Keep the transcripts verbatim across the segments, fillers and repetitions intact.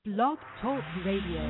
Blog Talk Radio.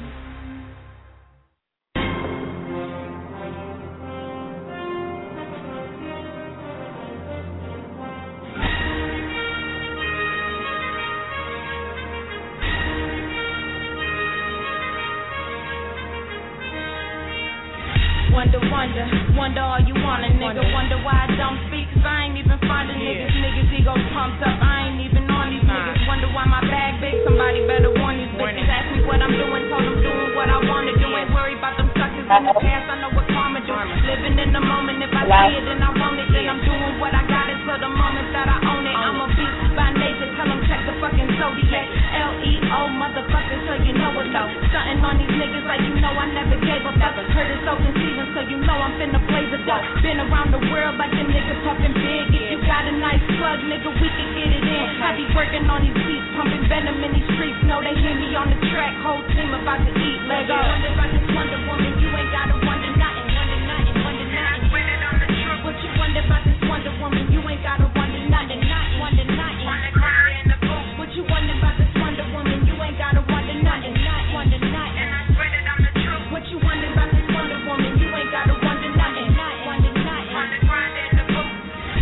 Wonder, wonder, wonder all you want a nigga. Wonder why I don't speak, cause I ain't even fond of niggas. Niggas ego pumped up, I ain't even on these niggas. Wonder why my bag big, somebody better warn these bitches. Ask me what I'm doing, told them doing what I wanna do. Ain't worried about them suckers in the past, I know what karma do. Living in the moment, if I see it and I want it, then I'm doing what I got until the moment that I own it. I'm a beast by nature, tell them check the fucking zodiac. L E O motherfucker, so you know what's up. Stunting on these niggas like you know I never gave a fuck. Heard it's open season, so you know I'm finna blaze a duck. Been around the world like a nigga puffin' big. If you got a nice plug, nigga, we can get it in. I be working on these beats, pumping venom in these streets. Know they hear me on the track, whole team about to eat. Lego. Wonder about this Wonder Woman, you ain't gotta wonder nothing, wonder nothing, wonder nothing. I swear it on the truth. What you wonder about this Wonder Woman, you ain't gotta wonder nothing, nothing, wonder nothing. Wanna cry in the booth. What you wonder about this Wonder Woman, you ain't gotta wonder nothing, nothing, wonder nothing. And I swear it on the truth. What you wonder about this Wonder Woman, you ain't gotta wonder nothing, nothing, wonder nothing. Wanna cry in the booth.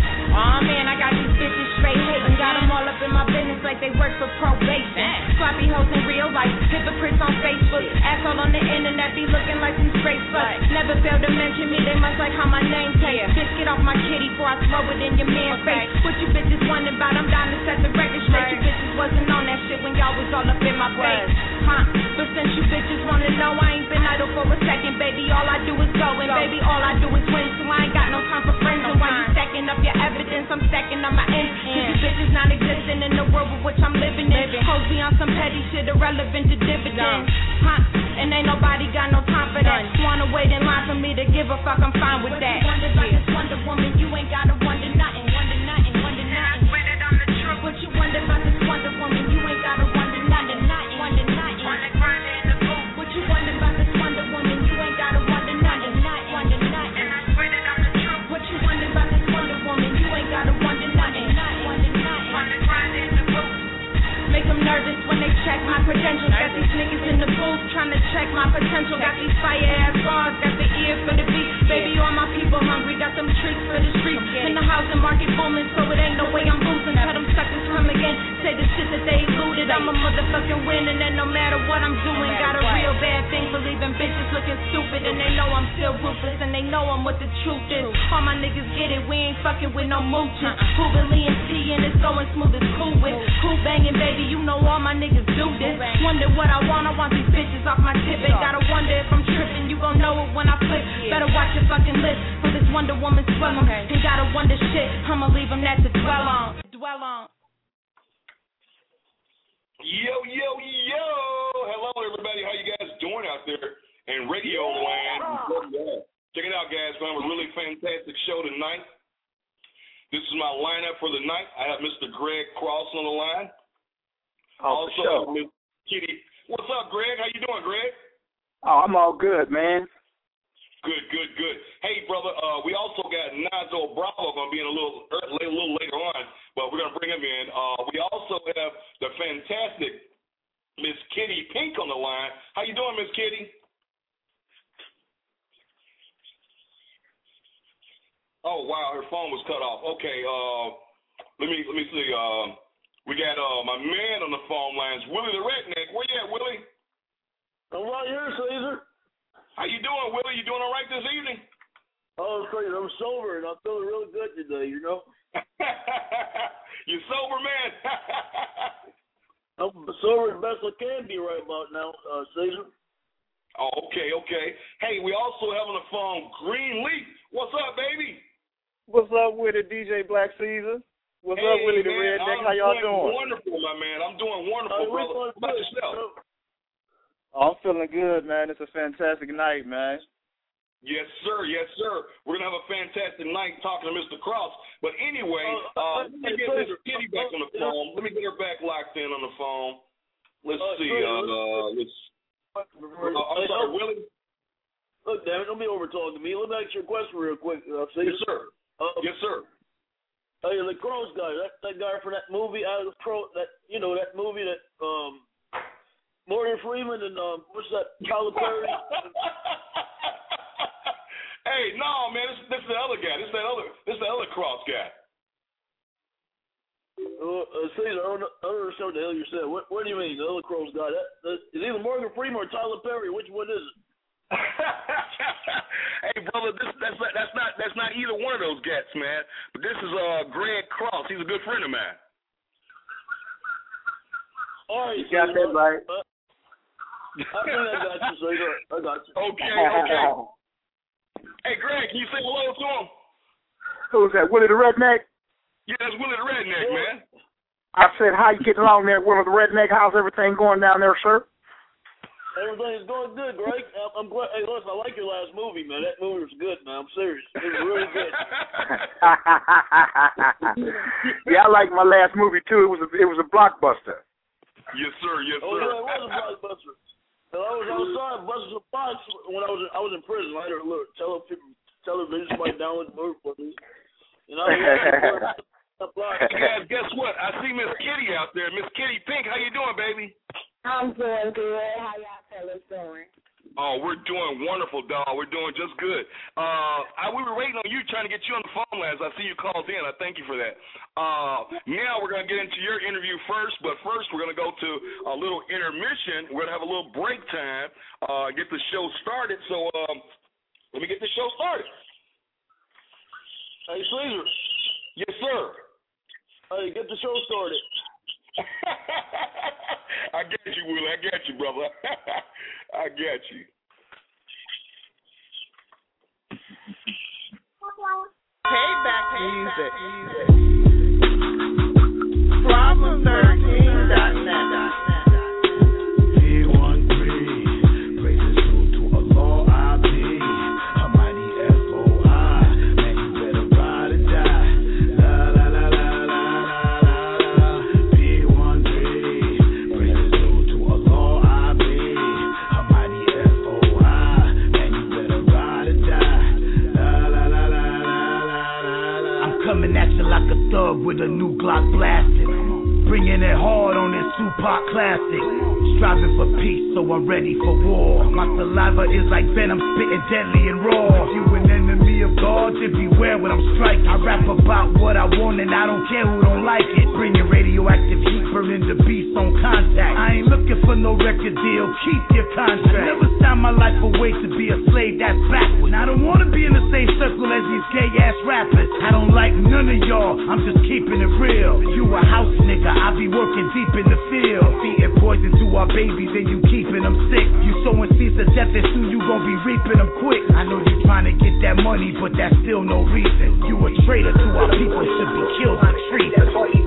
Oh man, I got these bitches straight hating, got them all up in my business like they work for probation. Sloppy hoes in real life, hypocrites on Facebook, asshole on the internet be looking like some straight sluts. Never fail to mention me, they must like how my name tastes. Bitch, get off my kitty before I throw it in your man's face. What you bitches wondering about? I'm down to set the record straight. You bitches wasn't on that shit when y'all was all up in my face, huh? But since you bitches wanna know, I ain't been idle for a second, baby. All I do is go, and baby, all I do is win. So I ain't got no time for friends. And while you stacking up your evidence, I'm stacking up my ends. Cause you bitches not existing in the world with which I'm living in. Hoes be on some petty shit irrelevant to dividends, huh? And ain't nobody got no time for that. Wanna wait in line for me to give a fuck, I'm fine with that. What you wonder about this Wonder Woman, you ain't gotta wonder nothing, wonder nothing, wonder nothing. I swear that I'm the truth. What you wonder about this Wonder Woman, you ain't gotta wonder nothing, nothing, wonder nothing. Wanna cry in the booth. What you wonder about this Wonder Woman, you ain't gotta wonder nothing, nothing, wonder nothing. And I swear that I'm the truth. What you wonder about this Wonder Woman, you ain't gotta wonder nothing, nothing, wonder nothing. Wanna cry in the booth. Make them nervous when they check my credentials. Got these niggas in the booth trying to check my potential. Got these fire ass bars, got the ear for the beat. Baby, all my people hungry, got them treats for the streets. In the housing market booming, so it ain't no way I'm losing. Tell them suckers come again, say the shit that they looted. I'm a motherfucking winner, and no matter what I'm doing, got a real bad thing for leaving bitches looking stupid. And they know I'm still ruthless, and they know I'm what the truth is. All my niggas get it, we ain't fucking with no mooches. Hoovily and T, and it's going smooth as cool with. Cool banging, baby, you know all my niggas do this. Wonder what I want, I want these bitches off my tip. Ain't gotta wonder if I'm tripping, you gon' know it when I flip. Better watch your fucking lips, for this Wonder Woman swell on. Ain't gotta wonder shit, I'ma leave them that to dwell on. Dwell on. Yo, yo, yo! Hello, everybody. How you guys doing out there in radio land? Check it out, guys. We have a really fantastic show tonight. This is my lineup for the night. I have Mister Greg Cross on the line. Oh, also, Miss Kitty. What's up, Greg? How you doing, Greg? Oh, I'm all good, man. Good, good, good. Hey, brother, uh, we also got Nazo Bravo going to be in a little, a little later on, but we're going to bring him in. Uh, we also have the fantastic Miss Kitty Pink on the line. How you doing, Miss Kitty? Oh, wow, her phone was cut off. Okay, uh, let me let me see. Uh, we got uh, my man on the phone lines, Willie the Redneck. Where you at, Willie? I'm right here, Caesar. How you doing, Willie? You doing all right this evening? Oh, Caesar, I'm sober, and I'm feeling really good today, you know? You sober, man? I'm sober as best I can be right about now, uh, Caesar. Oh, okay, okay. Hey, we also have on the phone Green Leaf. What's up, baby? What's up with it, D J Black Caesar? What's hey, up, Willie the man, Redneck? I'm How y'all doing? doing? Wonderful, my man. I'm doing wonderful, uh, brother. How about yourself? Oh, I'm feeling good, man. It's a fantastic night, man. Yes, sir. Yes, sir. We're going to have a fantastic night talking to Mister Cross. But anyway, uh, let me get Miss Kitty back on the phone. Let me get her back locked in on the phone. Let's uh, see. Uh, uh, let's, uh, I'm sorry, Willie. Look, damn it, don't be over talking to me. Let me ask you a question real quick. Uh, yes, sir. Uh, yes, sir. Hey, the Cross guy, that that guy from that movie, out of the pro, that you know that movie that um Morgan Freeman and um, what's that? Tyler Perry. Hey, no, man, this, this is the other guy. This is that other. This is the other Cross guy. Uh, uh, Caesar, I don't, I don't understand what the hell you said. What, what do you mean, the other Cross guy? That, that is either Morgan Freeman or Tyler Perry. Which one is it? Hey, brother, this, that's not, that's not that's not either one of those cats, man. But this is uh Greg Cross. He's a good friend of mine. All right, you got that right. Uh, I think I got you, Caesar. I got you. Okay, okay. Hey, Greg, can you say hello to him? Who's that? Willie the Redneck? Yeah, that's Willie the Redneck, man. I said, how you getting along there, Willie the Redneck? How's everything going down there, sir? Everything is going good, Greg. I'm glad. Hey, listen, I like your last movie, man. That movie was good, man. I'm serious. It was really good. Yeah, I like my last movie too. It was a, it was a blockbuster. Yes, sir. Yes, sir. Oh yeah, it was a blockbuster. And I was outside busting some box when I was in, I was in prison. I had to look tele, television somebody download the movie for me. And I was Guys, guess what? I see Miss Kitty out there. Miss Kitty Pink, how you doing, baby? I'm doing good. How y'all fellas doing? Oh, we're doing wonderful, dog. We're doing just good. Uh, I, we were waiting on you, trying to get you on the phone last. I see you called in. I thank you for that. Uh, now we're going to get into your interview first, but first we're going to go to a little intermission. We're going to have a little break time, uh, get the show started. So um, let me get the show started. Hey, Caesar. Yes, sir. Hey, get the show started. I got you, Willie. I got you, brother. I got you. Payback music. Problem thirteen dot net. With a new Glock blasting, bringing it hard on this Tupac classic. Striving for peace, so I'm ready for war. My saliva is like venom, spitting deadly and raw. If you an enemy of God, then beware when I'm striking. I rap about what I want and I don't care who don't like it. Bringing radioactive heat, burning the beast on contact. I ain't looking for no record deal, keep your contract. I never signed my life away to be a slave, that's backwards. I don't wanna be in the same circle as these gay ass rappers. I don't like none of y'all, I'm just keeping it real. You a house nigga, I be working deep in the field. Feeding poison to our babies and you keeping them sick. You sowing seeds of death and soon you gon' be reaping them quick. I know you trying to get that money, but that's still no reason. You a traitor to our people, should be killed for treason.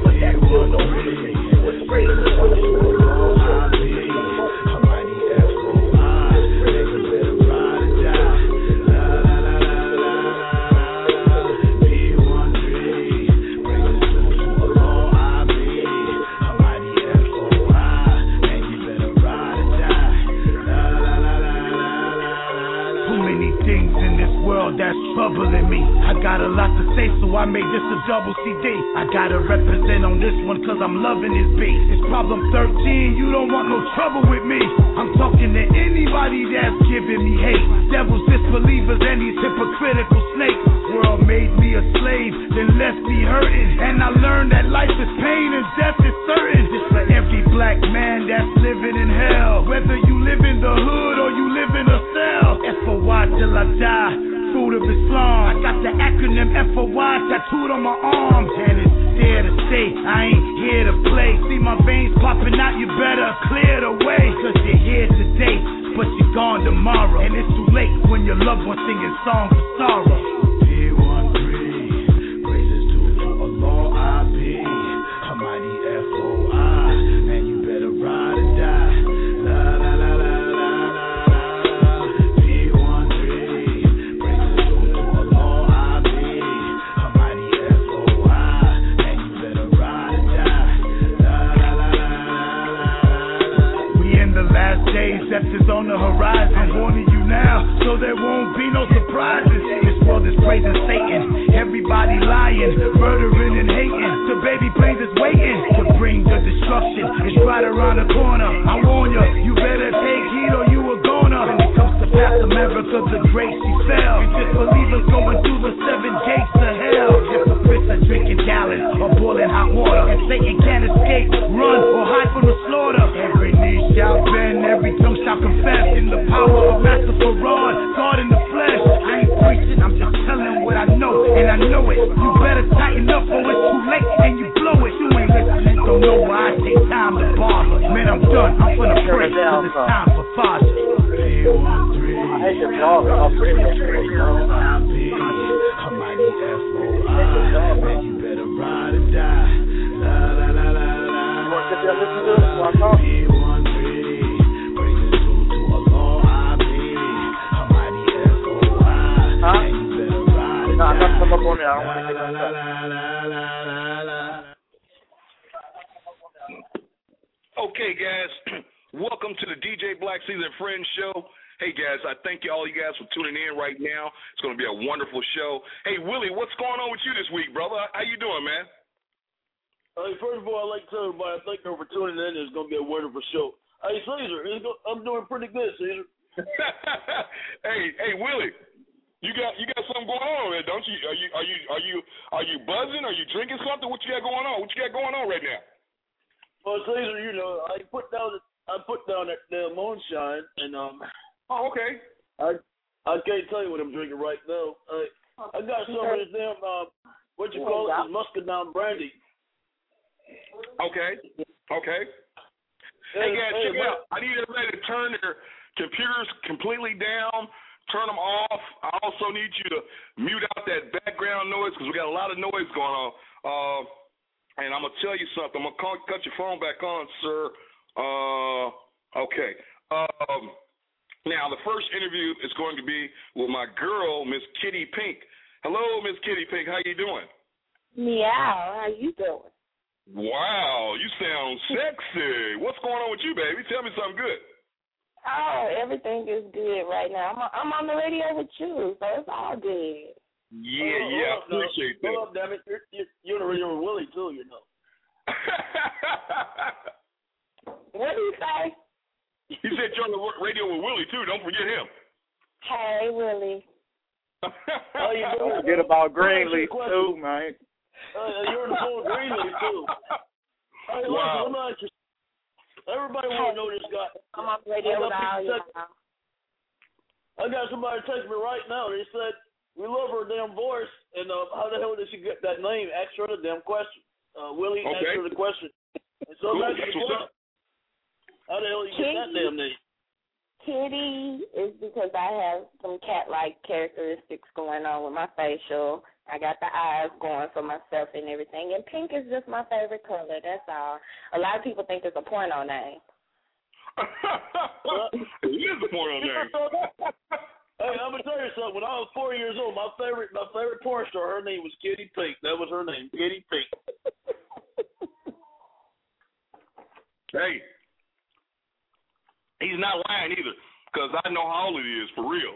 That's troubling me. I got a lot to say, so I made this a double C D. I gotta represent on this one, cause I'm loving this beat. It's problem thirteen, you don't want no trouble with me. I'm talking to anybody that's giving me hate. Devils, disbelievers, and these hypocritical snakes. World made me a slave, then left me hurting. And I learned that life is pain and death is certain. This for every black man that's living in hell. Whether you live in the hood or you live in a cell. F O Y till I die. Fruit of Islam. I got the acronym F O Y tattooed on my arm. And it's there to stay, I ain't here to play. See my veins popping out, you better clear the way. Cause you're here today, but you're gone tomorrow. And it's too late when your loved one singing songs of sorrow. P one three, praises to Allah I be. Almighty F O I, man you better ride or die. La la la la. Death is on the horizon. I'm warning you now, so there won't be no surprises. This world is praising Satan. Everybody lying, murdering and hating. The baby planes is waiting to bring the destruction. It's right around the corner. I warn on ya. You better take heed or you a goner. When it comes to past America, the great she fell. You just believers going through the seven gates to hell. Hypocrites are drinking gallons of boiling hot water, and Satan can't escape, run, or hide from the slaughter. Every knee shall bend, every tongue shall confess in the power of Master Farad, God in the flesh. I ain't preaching, I'm just telling what I know, and I know it. You better tighten up or it's too late and you blow it. You ain't listening, don't know why I take time to bother. Man, I'm done, I'm finna pray, cause it's time for Father. I hate the dog. I'm pretty sure. A mighty F O I, man, you better ride or die. La la la la la. You want to sit there and listen to it while I talk? Be one pretty, praise to Allah, I be. A mighty F O I, Huh? man, you better ride or No, I'm not die. coming up on there. I don't La want to la get la that. la la la la. Okay, guys, welcome to the D J Black Season Friends Show. Hey, guys, I thank you all you guys for tuning in right now. It's going to be a wonderful show. Hey, Willie, what's going on with you this week, brother? How you doing, man? Hey, first of all, I'd like to tell everybody I thank you for tuning in. It's going to be a wonderful show. Hey, Caesar, it's go- I'm doing pretty good, Caesar. hey, hey, Willie, you got you got something going on, man, don't you? Are you are you are you are you buzzing? Are you drinking something? What you got going on? What you got going on right now? Well, Caesar, you know, I put down I put down that damn moonshine, and um, Oh, okay. I I can't tell you what I'm drinking right now. I I got some of this damn uh, what you call it, this muscadine brandy. Okay. Okay. Hey, guys, check it out. I need everybody to turn their computers completely down, turn them off. I also need you to mute out that background noise because we got a lot of noise going on. Uh, and I'm going to tell you something. I'm going to cut your phone back on, sir. Uh, okay. Um, now, the first interview is going to be with my girl, Miss Kitty Pink. Hello, Miss Kitty Pink. How you doing? Meow. How you doing? Wow, you sound sexy. What's going on with you, baby? Tell me something good. Oh, everything is good right now. I'm on, I'm on the radio with you, so it's all good. Yeah, hold yeah, I up, no. appreciate that. Hold up, damn it. You're, you're, you're on the radio with Willie, too, you know. What did you say? He said you're on the radio with Willie, too. Don't forget him. Hey, Willie. How you doing? Don't forget about Greenleaf, too, man. Uh, you're on the phone with Greenleaf, too. Hey, listen, Wow. let me ask you. Everybody want to know this guy. I'm on the radio with all y'all. I got somebody text me right now. They said, we love her damn voice, and uh, how the hell did she get that name? Ask her the damn question. Uh, Willie, Okay. ask her the question. And so Cool. that's That's the what's question. up. How the hell you get that damn name? Kitty is because I have some cat-like characteristics going on with my facial. I got the eyes going for myself and everything. And pink is just my favorite color. That's all. A lot of people think it's a porno name. It is a porno name. Hey, I'm gonna tell you something. When I was four years old, my favorite, my favorite porn star, her name was Kitty Pink. That was her name, Kitty Pink. Hey, he's not lying either, because I know how old he is, for real.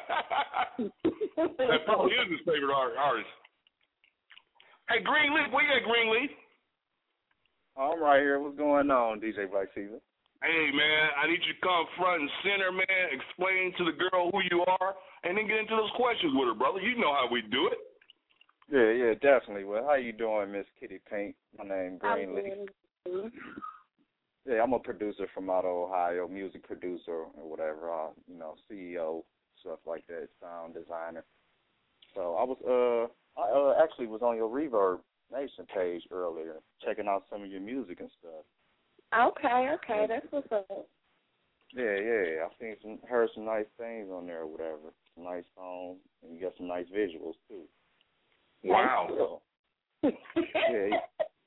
That probably is his favorite art- artist. Hey, Greenleaf, where you at, Greenleaf? I'm right here. What's going on, D J Black Season? Hey, man, I need you to come front and center, man, explain to the girl who you are, and then get into those questions with her, brother. You know how we do it. Yeah, yeah, definitely. Well, how you doing, Miss Kitty Pink? My name Greenleaf. Yeah, I'm a producer from out of Ohio, music producer or whatever, uh, you know, C E O, stuff like that, sound designer. So I was, uh, I uh, actually was on your Reverb Nation page earlier, checking out some of your music and stuff. Okay, okay, that's what's up. Yeah, yeah, I've seen some, heard some nice things on there or whatever, some nice songs, and you got some nice visuals too. Wow. So, yeah.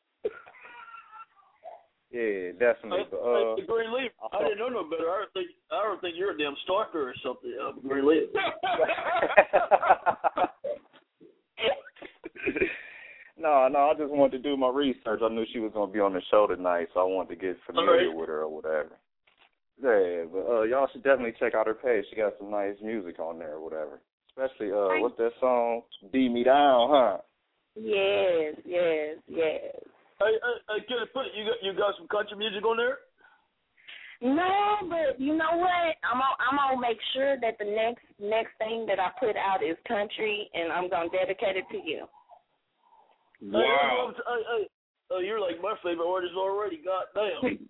Yeah, definitely. But, uh, hey, Greenleaf, I, I didn't know no better. I don't think I don't think you're a damn stalker or something, uh, Greenleaf. no, no, I just wanted to do my research. I knew she was gonna be on the show tonight, so I wanted to get familiar right. with her or whatever. Yeah, but uh, y'all should definitely check out her page. She got some nice music on there or whatever. Especially uh, what's that song? Beat Me Down, huh? Yes, yes, yes. Hey, hey, hey, Kitty Pink, you got you got some country music on there? No, but you know what? I'm gonna, I'm gonna make sure that the next next thing that I put out is country, and I'm gonna dedicate it to you. Wow. Hey, hey, hey, you're like my favorite artist already. God damn.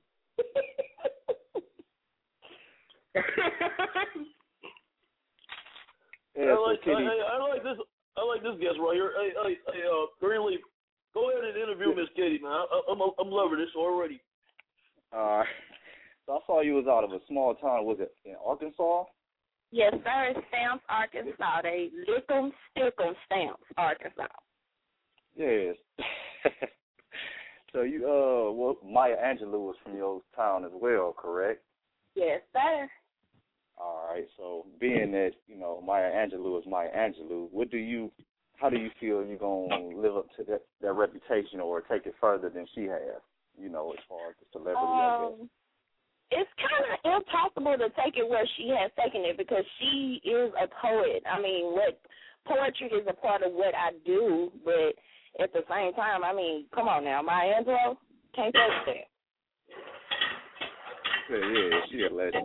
Yeah, I so like, I, Kitty, I, I like this. I like this guest right here. Hey, hey, hey, uh, Greenleaf, go ahead and interview Miss Kitty, man. I, I'm, I'm loving this already. uh, so I saw you was out of a small town. Was it in Arkansas? Yes, sir. Stamps, Arkansas. They lick 'em, stick 'em, Stamps, Arkansas. Yes. So you, uh, well, Maya Angelou was from your town as well, correct? Yes, sir. All right. So being that, you know, Maya Angelou is Maya Angelou, what do you, how do you feel you're going to live up to that, that reputation or take it further than she has, you know, as far as the celebrity, um, I guess? It's kind of impossible to take it where she has taken it because she is a poet. I mean, what poetry is a part of what I do, but at the same time, I mean, come on now, Maya Angelou, can't touch that. Yeah, yeah, she a legend.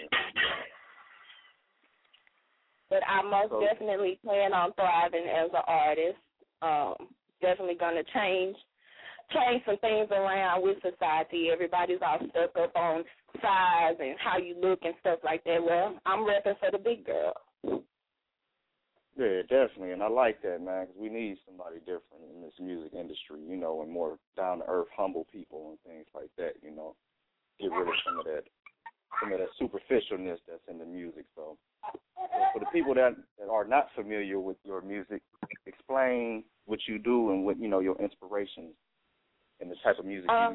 But I most so, definitely plan on thriving as an artist. Um, definitely going to change change some things around with society. Everybody's all stuck up on size and how you look and stuff like that. Well, I'm repping for the big girl. Yeah, definitely, and I like that, man, because we need somebody different in this music industry, you know, and more down-to-earth, humble people and things like that, you know. Get rid of some of that, some of that superficialness that's in the music. So, for the people that, that are not familiar with your music, explain what you do and what, you know, your inspirations and the type of music um, you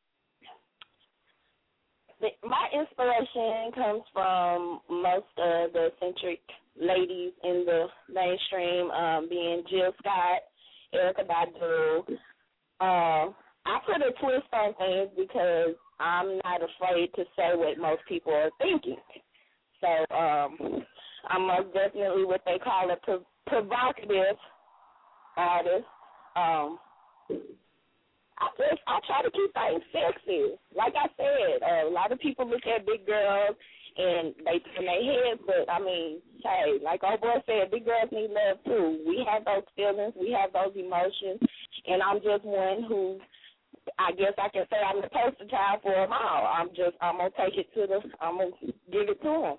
make. My inspiration comes from most of the eccentric ladies in the mainstream, um, being Jill Scott, Erykah Badu. Um, I put a twist on things because I'm not afraid to say what most people are thinking. So um, I'm most definitely what they call a pro- provocative artist. Um, I just I try to keep things sexy. Like I said, uh, a lot of people look at big girls and they turn their heads, but I mean, hey, like old boy said, big girls need love too. We have those feelings, we have those emotions, and I'm just one who, I guess I can say I'm the poster child for them all. I'm just I'm gonna take it to the I'm gonna give it to them.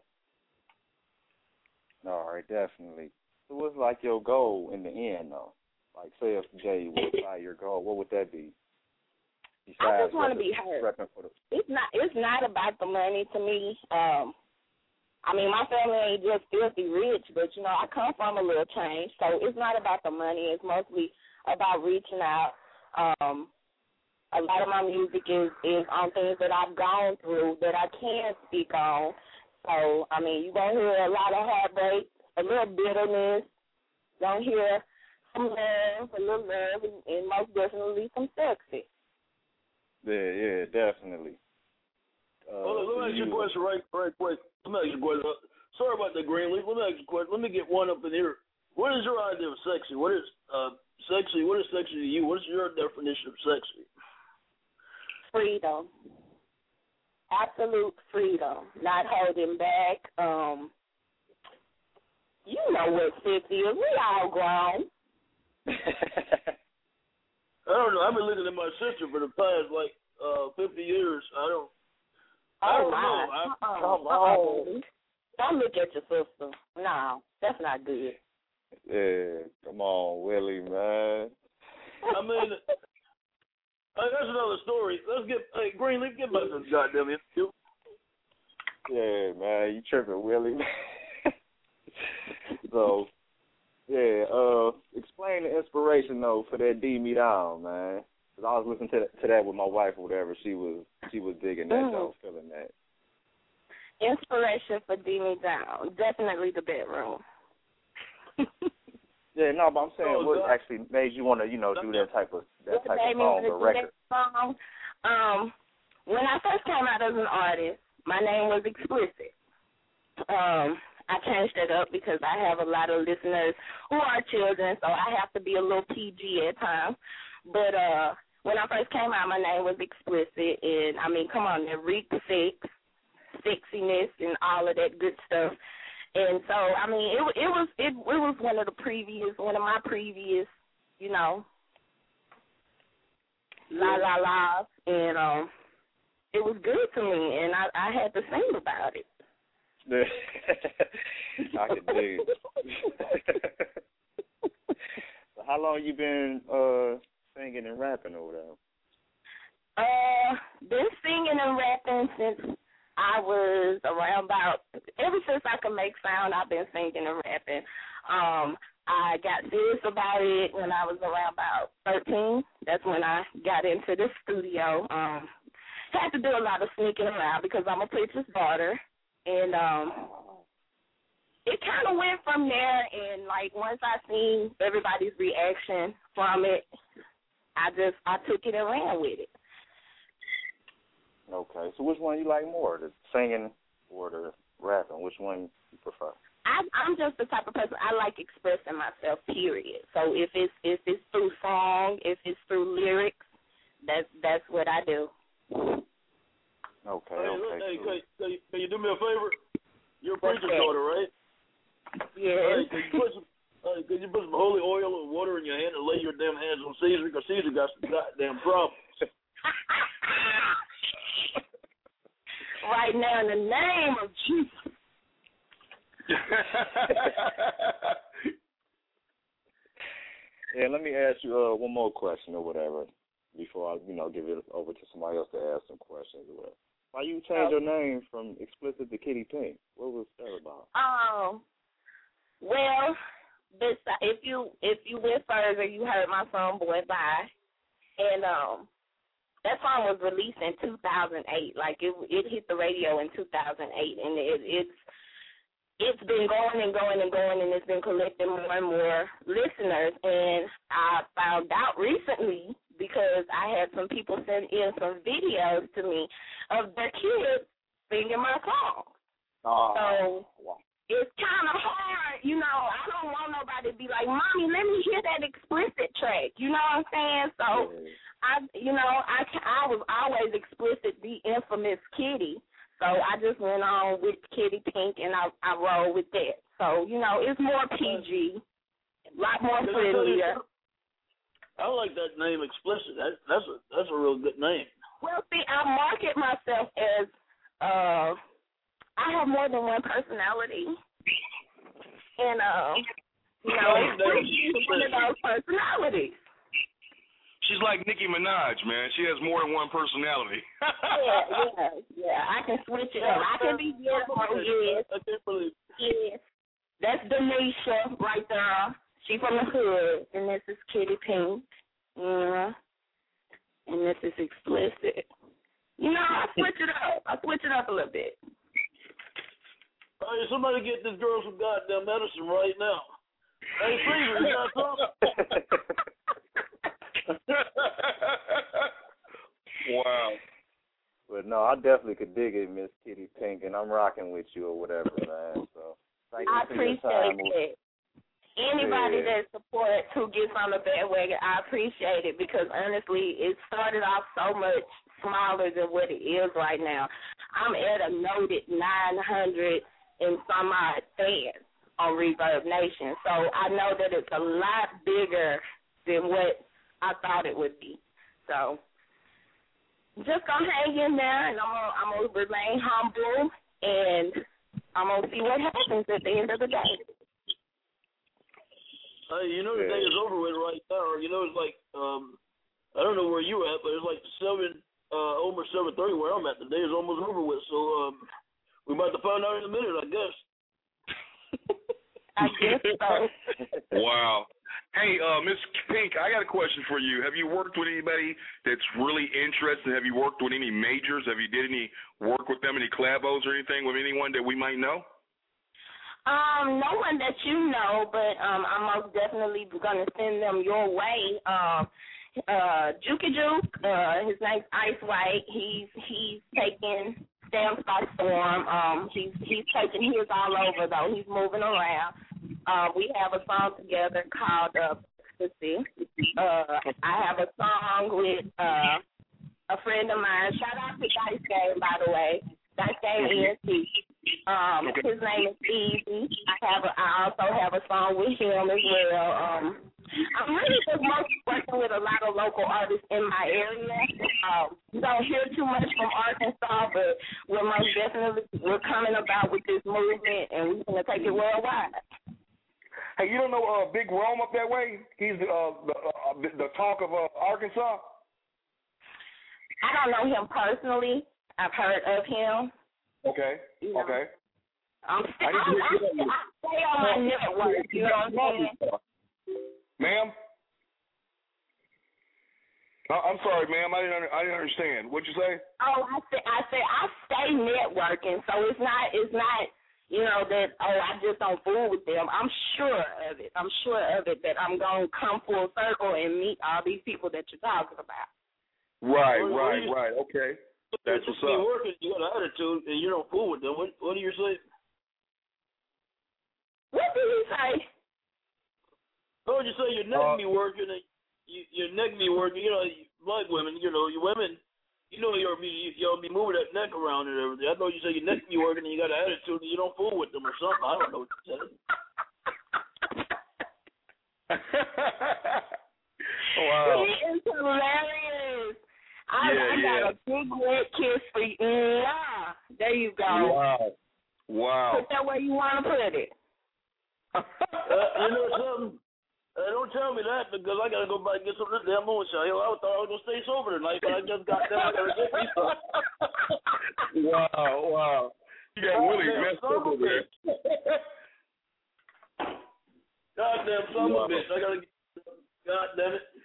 All right, definitely. So what's like your goal in the end, though? Like, say if Jay was by your goal, what would that be? Besides I just want to be heard. For the... It's not. It's not about the money to me. Um, I mean, my family ain't just filthy rich, but you know, I come from a little change, so it's not about the money. It's mostly about reaching out. Um, a lot of my music is is on things that I've gone through that I can speak on. So, I mean, you're gonna hear a lot of heartbreak, a little bitterness. You're gonna hear some love, a little love, and, and most definitely some sexy. Yeah, yeah, definitely. Uh, well, let me ask you a question right, right quick. Let me ask you a question. Sorry about that, Greenleaf. Let me ask you a question. Let me get one up in here. What is your idea of sexy? What is uh, sexy? What is sexy to you? What is your definition of sexy? Freedom. Absolute freedom. Not holding back. Um, you know what sexy is. We all grown. I don't know. I've been looking at my sister for the past like uh, fifty years. I don't. I Oh don't my! know. I, uh-uh. come on. Don't look at your sister. No, that's not good. Yeah, come on, Willie, man. I mean, hey, that's another story. Let's get hey Greenleaf, get back to this goddamn interview. Yeah, man, you tripping, Willie. So, yeah, uh, explain the inspiration though for that D Me Down, man. Cause I was listening to that, to that with my wife or whatever. She was she was digging that, mm. though, feeling that. Inspiration for D Me Down, definitely the bedroom. Yeah, no, but I'm saying oh, what God. actually made you want to, you know, do that type of that What type made of me song wanna or do record. that song? Um, when I first came out as an artist, my name was Explicit. Um, I changed it up because I have a lot of listeners who are children, so I have to be a little P G at times. But uh, when I first came out, my name was Explicit, and I mean, come on, now, read the six. sexiness and all of that good stuff. And so, I mean, it it was it it was one of the previous one of my previous, you know, la la la, and um, it was good to me, and I I had to sing about it. I can dig it. So how long you been uh singing and rapping or whatever? Uh, been singing and rapping since I was around about, ever since I could make sound, I've been singing and rapping. Um, I got serious about it when I was around about thirteen. That's when I got into the studio. Um, had to do a lot of sneaking around because I'm a preacher's daughter. And um, it kind of went from there. And, like, once I seen everybody's reaction from it, I just, I took it and ran with it. Okay, so which one you like more, the singing or the rapping? Which one you prefer? I, I'm just the type of person, I like expressing myself, period. So if it's if it's through song, if it's through lyrics, that's that's what I do. Okay, hey, okay. Hey, cool. can, you, can you do me a favor? You're a preacher's daughter, right? Yes. Hey, can you put some, hey, can you put some holy oil and water in your hand and lay your damn hands on Caesar? Because Caesar got some goddamn problems. Right now, in the name of Jesus. Yeah, let me ask you uh, one more question or whatever before I, you know, give it over to somebody else to ask some questions or whatever. Why you changed your name from Explicit to Kitty Pink? What was that about? Um, well, this, if you if you went further, you heard my song "Boy Bye," and um. That song was released in two thousand eight. Like, it it hit the radio in two thousand eight, and it, it's it's been going and going and going, and it's been collecting more and more listeners. And I found out recently, because I had some people send in some videos to me of their kids singing my song. Oh, so wow. It's kind of hard, you know. I don't want nobody to be like, "Mommy, let me hear that explicit track." You know what I'm saying? So. Yeah. I, you know, I, I was always explicit, the infamous Kitty. So I just went on with Kitty Pink, and I, I roll with that. So, you know, it's more P G, a lot more friendlier. I like that name, Explicit. That, that's a that's a real good name. Well, see, I market myself as uh, I have more than one personality, and uh, you know, it's one of those personalities. She's like Nicki Minaj, man. She has more than one personality. yeah, yeah, yeah. I can switch it up. I can be beautiful, yes. I can't believe it. Yes. That's Denisha right there. She from the hood. And this is Kitty Pink. Yeah. And this is Explicit. You know, I switch it up. I switch it up a little bit. Hey, somebody get this girl some goddamn medicine right now. Hey, Caesar, you got something? Wow. But no, I definitely could dig it, Miss Kitty Pink, and I'm rocking with you or whatever, man. So thank you I for your time. appreciate it. Anybody yeah. that supports who gets on the bandwagon, I appreciate it, because honestly, it started off so much smaller than what it is right now. I'm at a noted nine hundred and some odd fans on Reverb Nation, so I know that it's a lot bigger than what I thought it would be. So just gonna hang in there, and I'm gonna, I'm gonna remain humble, and I'm gonna see what happens at the end of the day. Hey, you know the day is over with right now. You know, it's like um, I don't know where you at, but it's like seven, uh, almost seven thirty where I'm at. The day is almost over with, so um, we're about to find out in a minute, I guess. I guess so. Wow. Hey, uh, Miss Pink, I got a question for you. Have you worked with anybody that's really interested? Have you worked with any majors? Have you did any work with them, any collabos or anything with anyone that we might know? Um, no one that you know, but um, I'm most definitely going to send them your way. Um, uh, Juke Juke, uh, his name's Ice White. He's he's taking Stamps by storm. Um, he's he's taking his all over though. He's moving around. Uh, we have a song together called uh, Ecstasy. Uh, I have a song with uh, a friend of mine. Shout out to Dice Game, by the way. That's game E N T. Um, okay. His name is Easy. I have a, I also have a song with him as well. Um, I'm really just mostly working with a lot of local artists in my area. Um, you don't hear too much from Arkansas, but we're most definitely we're coming about with this movement, and we're gonna take it worldwide. Hey, you don't know uh, Big Rome up that way? He's uh, the uh, the, the talk of uh, Arkansas. I don't know him personally. I've heard of him. Okay. You know, okay. I'm still, I, I, I, I stay on my network. You know what I'm saying? Ma'am? I'm sorry, ma'am. I didn't. I didn't understand. What'd you say? Oh, I said. I said I stay networking, so it's not. It's not. You know that. Oh, I just don't fool with them. I'm sure of it. I'm sure of it that I'm gonna come full circle and meet all these people that you're talking about. Right. Well, right. you, right. Okay. That's what's up. You're working. You got an attitude, and you don't fool with them. What? What do you say? What did he say? Oh, you say your neck uh, be working, and you, your neck be working. You know, you, like women, you know, you women, you know, you'll be you'll be moving that neck around and everything. I know you say your neck be working, and you got an attitude, and you don't fool with them or something. I don't know what you said. Wow. He is hilarious. I, yeah, I got yeah. a big wet kiss for you. Yeah. There you go. Wow. Wow. Put that where you want to put it. uh, you know something? Uh, don't tell me that because I gotta go back and get some of this damn moonshine. I thought I was gonna stay sober tonight, but I just got there. I gotta get me some. Wow, wow. You got oh, Willie messed up over there. Goddamn son of a bitch. I gotta get. God damn it.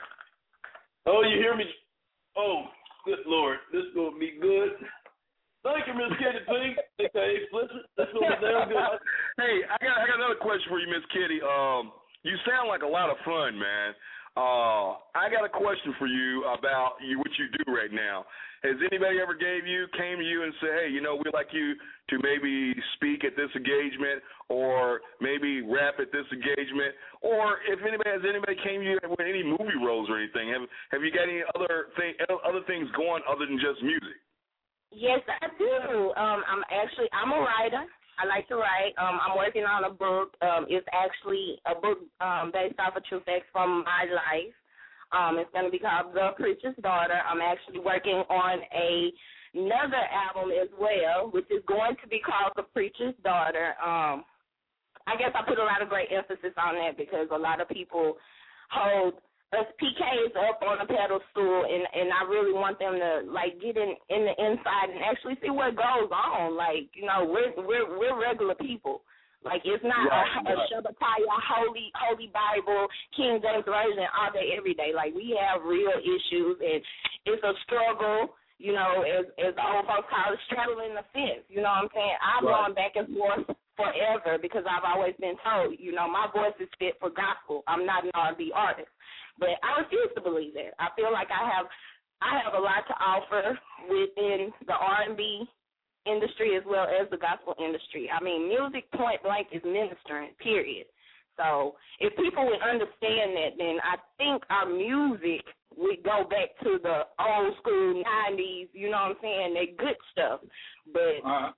Oh, you hear me? Oh, good Lord. This is gonna be good. Thank you, Miss Kitty Pink. Okay, explicit. That's gonna be damn good. Hey, I got I got another question for you, Miss Kitty. Um. You sound like a lot of fun, man. Uh, I got a question for you about you, what you do right now. Has anybody ever gave you, came to you and said, hey, you know, we'd like you to maybe speak at this engagement or maybe rap at this engagement? Or if anybody has anybody came to you with any movie roles or anything, have have you got any other thing, other things going other than just music? Yes, I do. Um, I'm actually, I'm a writer. I like to write. Um, I'm working on a book. Um, it's actually a book um, based off of true facts from my life. Um, it's going to be called The Preacher's Daughter. I'm actually working on a, another album as well, which is going to be called The Preacher's Daughter. Um, I guess I put a lot of great emphasis on that because a lot of people hold us P Ks up on a pedestal, and, and I really want them to, like, get in, in the inside and actually see what goes on. Like, you know, we're we're, we're regular people. Like, it's not right, a, a right. Shabbataya, holy, holy Bible, King James Version all day, every day. Like, we have real issues, and it's a struggle, you know, as, as the old folks call it, straddling the fence. You know what I'm saying? I'm right. going back and forth forever because I've always been told, you know, my voice is fit for gospel. I'm not an R and B artist. But I refuse to believe that. I feel like I have I have a lot to offer within the R and B industry as well as the gospel industry. I mean, music point blank is ministering, period. So if people would understand that, then I think our music would go back to the old school nineties, you know what I'm saying, that good stuff. But uh-huh.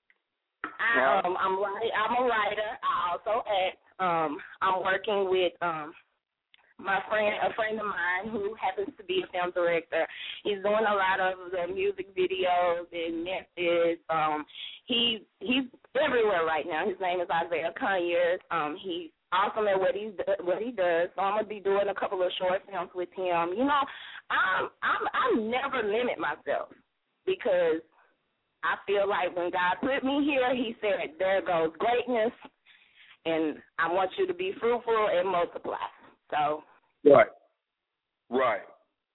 I, um, I'm, I'm a writer. I also act. Um, I'm working with um, my friend, a friend of mine who happens to be a film director. He's doing a lot of the music videos in Memphis. Um, he he's everywhere right now. His name is Isaiah Conyers. Um, he's awesome at what he what he does. So I'm gonna be doing a couple of short films with him. You know, I'm I'm I never limit myself because I feel like when God put me here, He said, "There goes greatness, and I want you to be fruitful and multiply." So. Right. Right.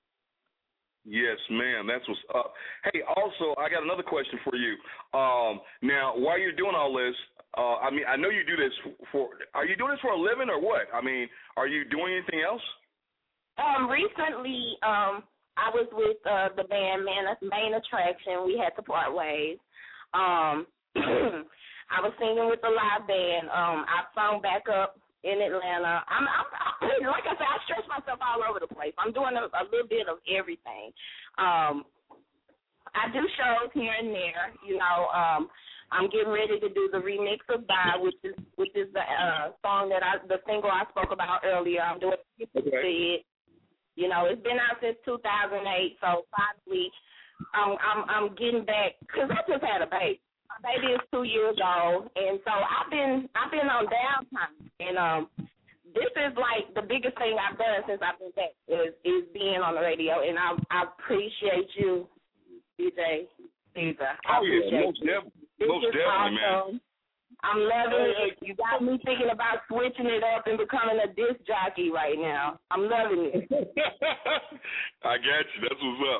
Yes, ma'am. That's what's up. Hey, also, I got another question for you. Um, now, while you're doing all this, uh, I mean, I know you do this for, are you doing this for a living or what? I mean, are you doing anything else? Um, recently, um, I was with uh, the band Man, Main Attraction. We had to part ways. Um, I was singing with the live band. Um, I sung back up in Atlanta. I'm, I'm, I'm, like I said, I stretch myself all over the place. I'm doing a, a little bit of everything. Um, I I do shows here and there. You know, um, I'm getting ready to do the remix of "Die," which is which is the uh, song that I the single I spoke about earlier. I'm doing it. You know, it's been out since two thousand eight, so finally, I'm I'm I'm getting back because I just had a baby. My baby is two years old, and so I've been I've been on downtime, and um. This is like the biggest thing I've done since I've been back is, is being on the radio, and I, I appreciate you, D J Caesar. I oh, yeah, most you. definitely. This Most is definitely, awesome. man. I'm loving it. You got me thinking about switching it up and becoming a disc jockey right now. I'm loving it. I got you. That's what's up.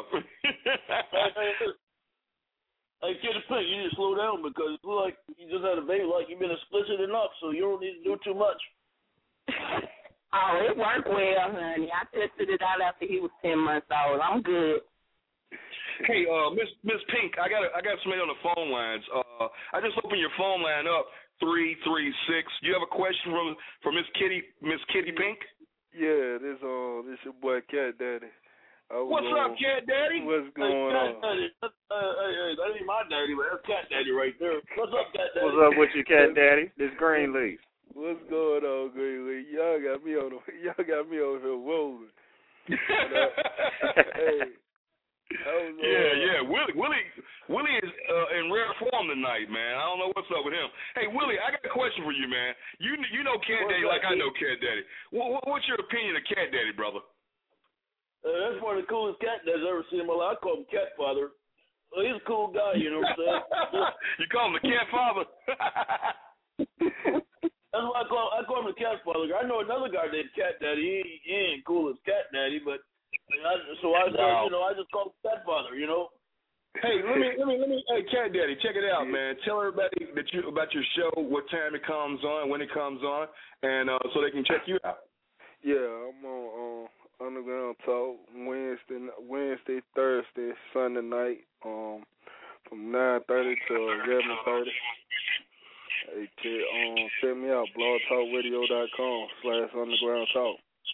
Hey, Kitty Pink, you need to slow down because it looks like you just had a baby, like you've been explicit enough, so you don't need to do too much. Oh, it worked well, honey. I tested it out after he was ten months old. I'm good. Hey, uh, Miss Miss Pink, I got a, I got somebody on the phone lines. Uh, I just opened your phone line up three three six. Do you have a question from for Miss Kitty Miss Kitty Pink? Yeah, this uh this your boy Cat Daddy. What's going, up, Cat Daddy? What's going hey, on? Daddy. Uh, hey, hey, that ain't my daddy, but that's Cat Daddy right there. What's up, Cat Daddy? What's up with you, Cat Daddy? This Greenleaf. What's going on, Greenleaf? Y'all got me on the, y'all got me on here rolling. Hey, was, uh, yeah, yeah. Willie, Willie, Willie is uh, in rare form tonight, man. I don't know what's up with him. Hey, Willie, I got a question for you, man. You you know Cat Daddy like I know Cat Daddy. What, what's your opinion of Cat Daddy, brother? Uh, that's one of the coolest cat dads I've ever seen in my life. I call him Cat Father. Well, he's a cool guy, you know what I'm saying? You call him the Cat Father? That's why I call I call him the Cat Father. I know another guy named Cat Daddy. He, he ain't cool as Cat Daddy, but I, so I wow. you know I just call him Cat Father. You know. Hey, let me let me let me. Hey, Cat Daddy, check it out, man. Tell everybody that you about your show, what time it comes on, when it comes on, and uh, so they can check you out. Yeah, I'm on uh, Underground Talk Wednesday, Wednesday, Thursday, Sunday night, um, from nine thirty to eleven thirty. Hey, check, um, check me out, blog talk radio dot com slash underground talk.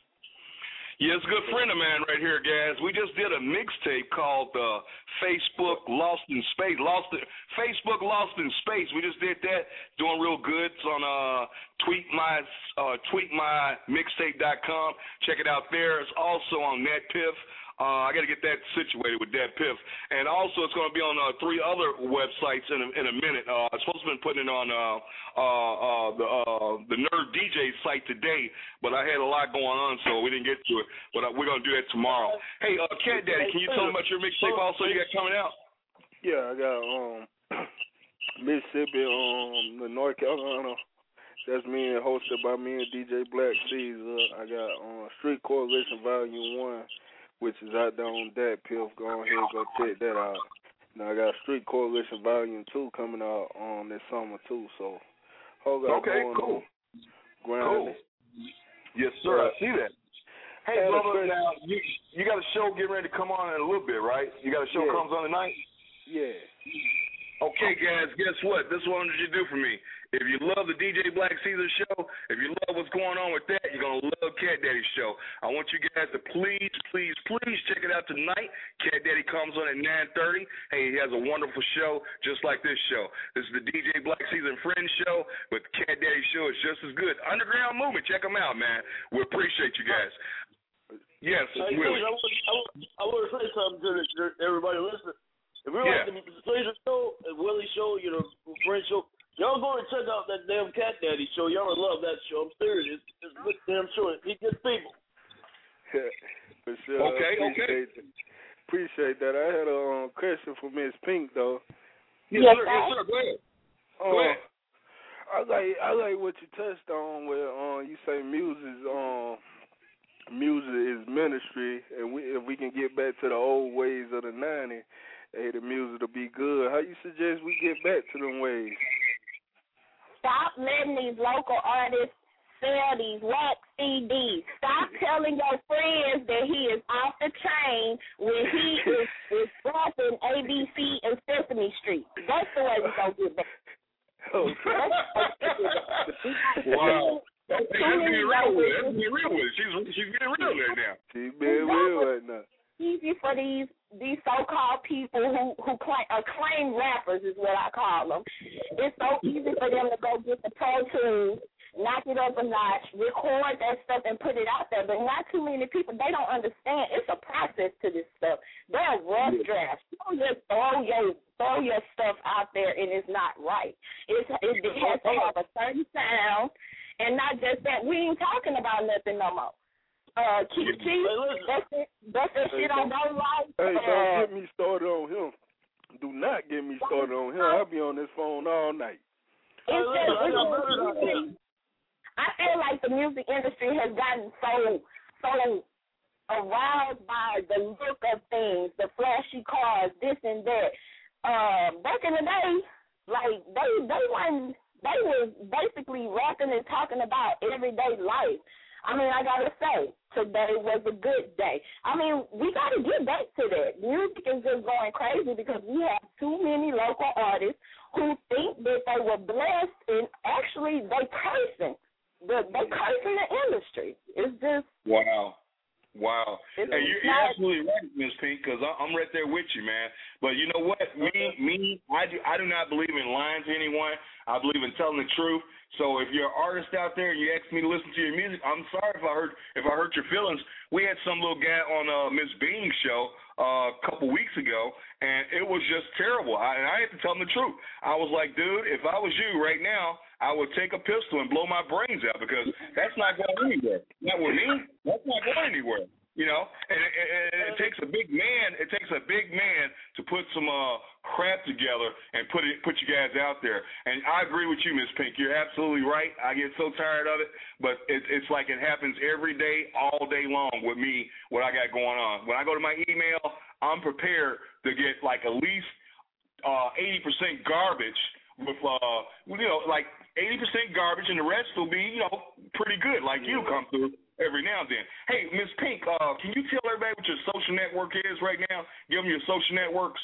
Yeah, it's a good friend of mine right here, guys. We just did a mixtape called uh, Facebook Lost in Space. Lost in, Facebook Lost in Space. We just did that, doing real good. It's on uh, tweet my uh, tweet my mixtape dot com. Check it out there. It's also on NetPiff. Uh, I got to get that situated with that Piff. And also it's going to be on uh, three other websites in a, in a minute. Uh, I'm supposed to be putting it on uh, uh, uh, the uh, the Nerd D J site today, but I had a lot going on, so we didn't get to it. But uh, we're going to do that tomorrow. Hey, uh, Cat Daddy, can you tell me about your mixtape also you got coming out? Yeah, I got um Mississippi, um, the North Carolina. That's me and hosted by me and D J Black Caesar. I got um, Street Coalition Volume one, which is out there on that Piff. Go on here, go check that out. Now I got Street Coalition Volume two coming out um this summer too. So, hold on. Okay, cool. Cool. Yes, sir. I see that. Hey, brother, now you you got a show getting ready to come on in a little bit, right? You got a show yeah. comes on tonight. Yeah. Okay, guys, guess what? This is what I want you to do for me. If you love the D J Black Caesar show, if you love what's going on with that, you're going to love Cat Daddy's show. I want you guys to please, please, please check it out tonight. Cat Daddy comes on at nine thirty. Hey, he has a wonderful show just like this show. This is the D J Black Caesar and Friends show, but Cat Daddy's show is just as good. Underground Movement, check them out, man. We appreciate you guys. Yes, hey, Willie. I, want, I want to say something to, the, to everybody listening. If we yeah. like the Caesar show, the Willie show, you know, Friends show, y'all go and check out that damn Cat Daddy show. Y'all would love that show. I'm serious. It's, it's a good damn show. He gets people. For sure. Okay, appreciate okay. That. Appreciate that. I had a um, question for Miss Pink though. Yes, yes, sir. Yes, sir. Go ahead. Um, Go ahead. I like I like what you touched on where um you say music um music is ministry, and we if we can get back to the old ways of the nineties. Hey, the music will be good. How you suggest we get back to them ways? Stop letting these local artists sell these wax C Ds. Stop telling your friends that he is off the chain when he is, is rapping A B C and Sesame Street. That's the way we're going to get back. Okay. Wow. That's being real with it. That's being real with it. She's, she's being real right now. She's being real right now. Easy for these these so-called people who who claim, acclaimed rappers is what I call them. It's so easy for them to go get the Pro Tools, knock it up a notch, record that stuff and put it out there. But not too many people, they don't understand. It's a process to this stuff. There are rough drafts. You don't just throw your throw your stuff out there and it's not right. It's, it, it has to have a certain sound, and not just that. We ain't talking about nothing no more. Uh, Keith Keith, that's it. That's that hey, shit on those lights. Hey, uh, don't get me started on him. Do not get me started on him. I'll be on this phone all night. It's just, it's just, I feel like the music industry has gotten so so aroused by the look of things, the flashy cars, this and that. Uh, back in the day, like they they weren't they was basically rapping and talking about everyday life. I mean, I gotta say, today was a good day. I mean, we gotta get back to that. Music is just going crazy because we have too many local artists who think that they were blessed and actually they cursing. They cursing the industry. It's just wow. Wow. It's hey, you're, you're absolutely right, Miss Pink, because I'm right there with you, man. But you know what? Me, me, I do, I do not believe in lying to anyone. I believe in telling the truth. So if you're an artist out there and you ask me to listen to your music, I'm sorry if I hurt if I hurt your feelings. We had some little guy on uh, Miss Bean's show uh, a couple weeks ago, and it was just terrible. I, and I had to tell him the truth. I was like, dude, if I was you right now, I would take a pistol and blow my brains out because that's not going anywhere. Not with me. That's not going anywhere. You know, and it, it, it takes a big man. It takes a big man to put some uh, crap together and put it, put you guys out there. And I agree with you, Miss Pink. You're absolutely right. I get so tired of it, but it, it's like it happens every day, all day long with me. What I got going on. When I go to my email, I'm prepared to get like at least uh, eighty percent garbage with, uh, you know, like eighty percent garbage, and the rest will be, you know, pretty good. Like you come through every now and then. Hey, Miss Pink, uh, can you tell everybody what your social network is right now? Give them your social networks.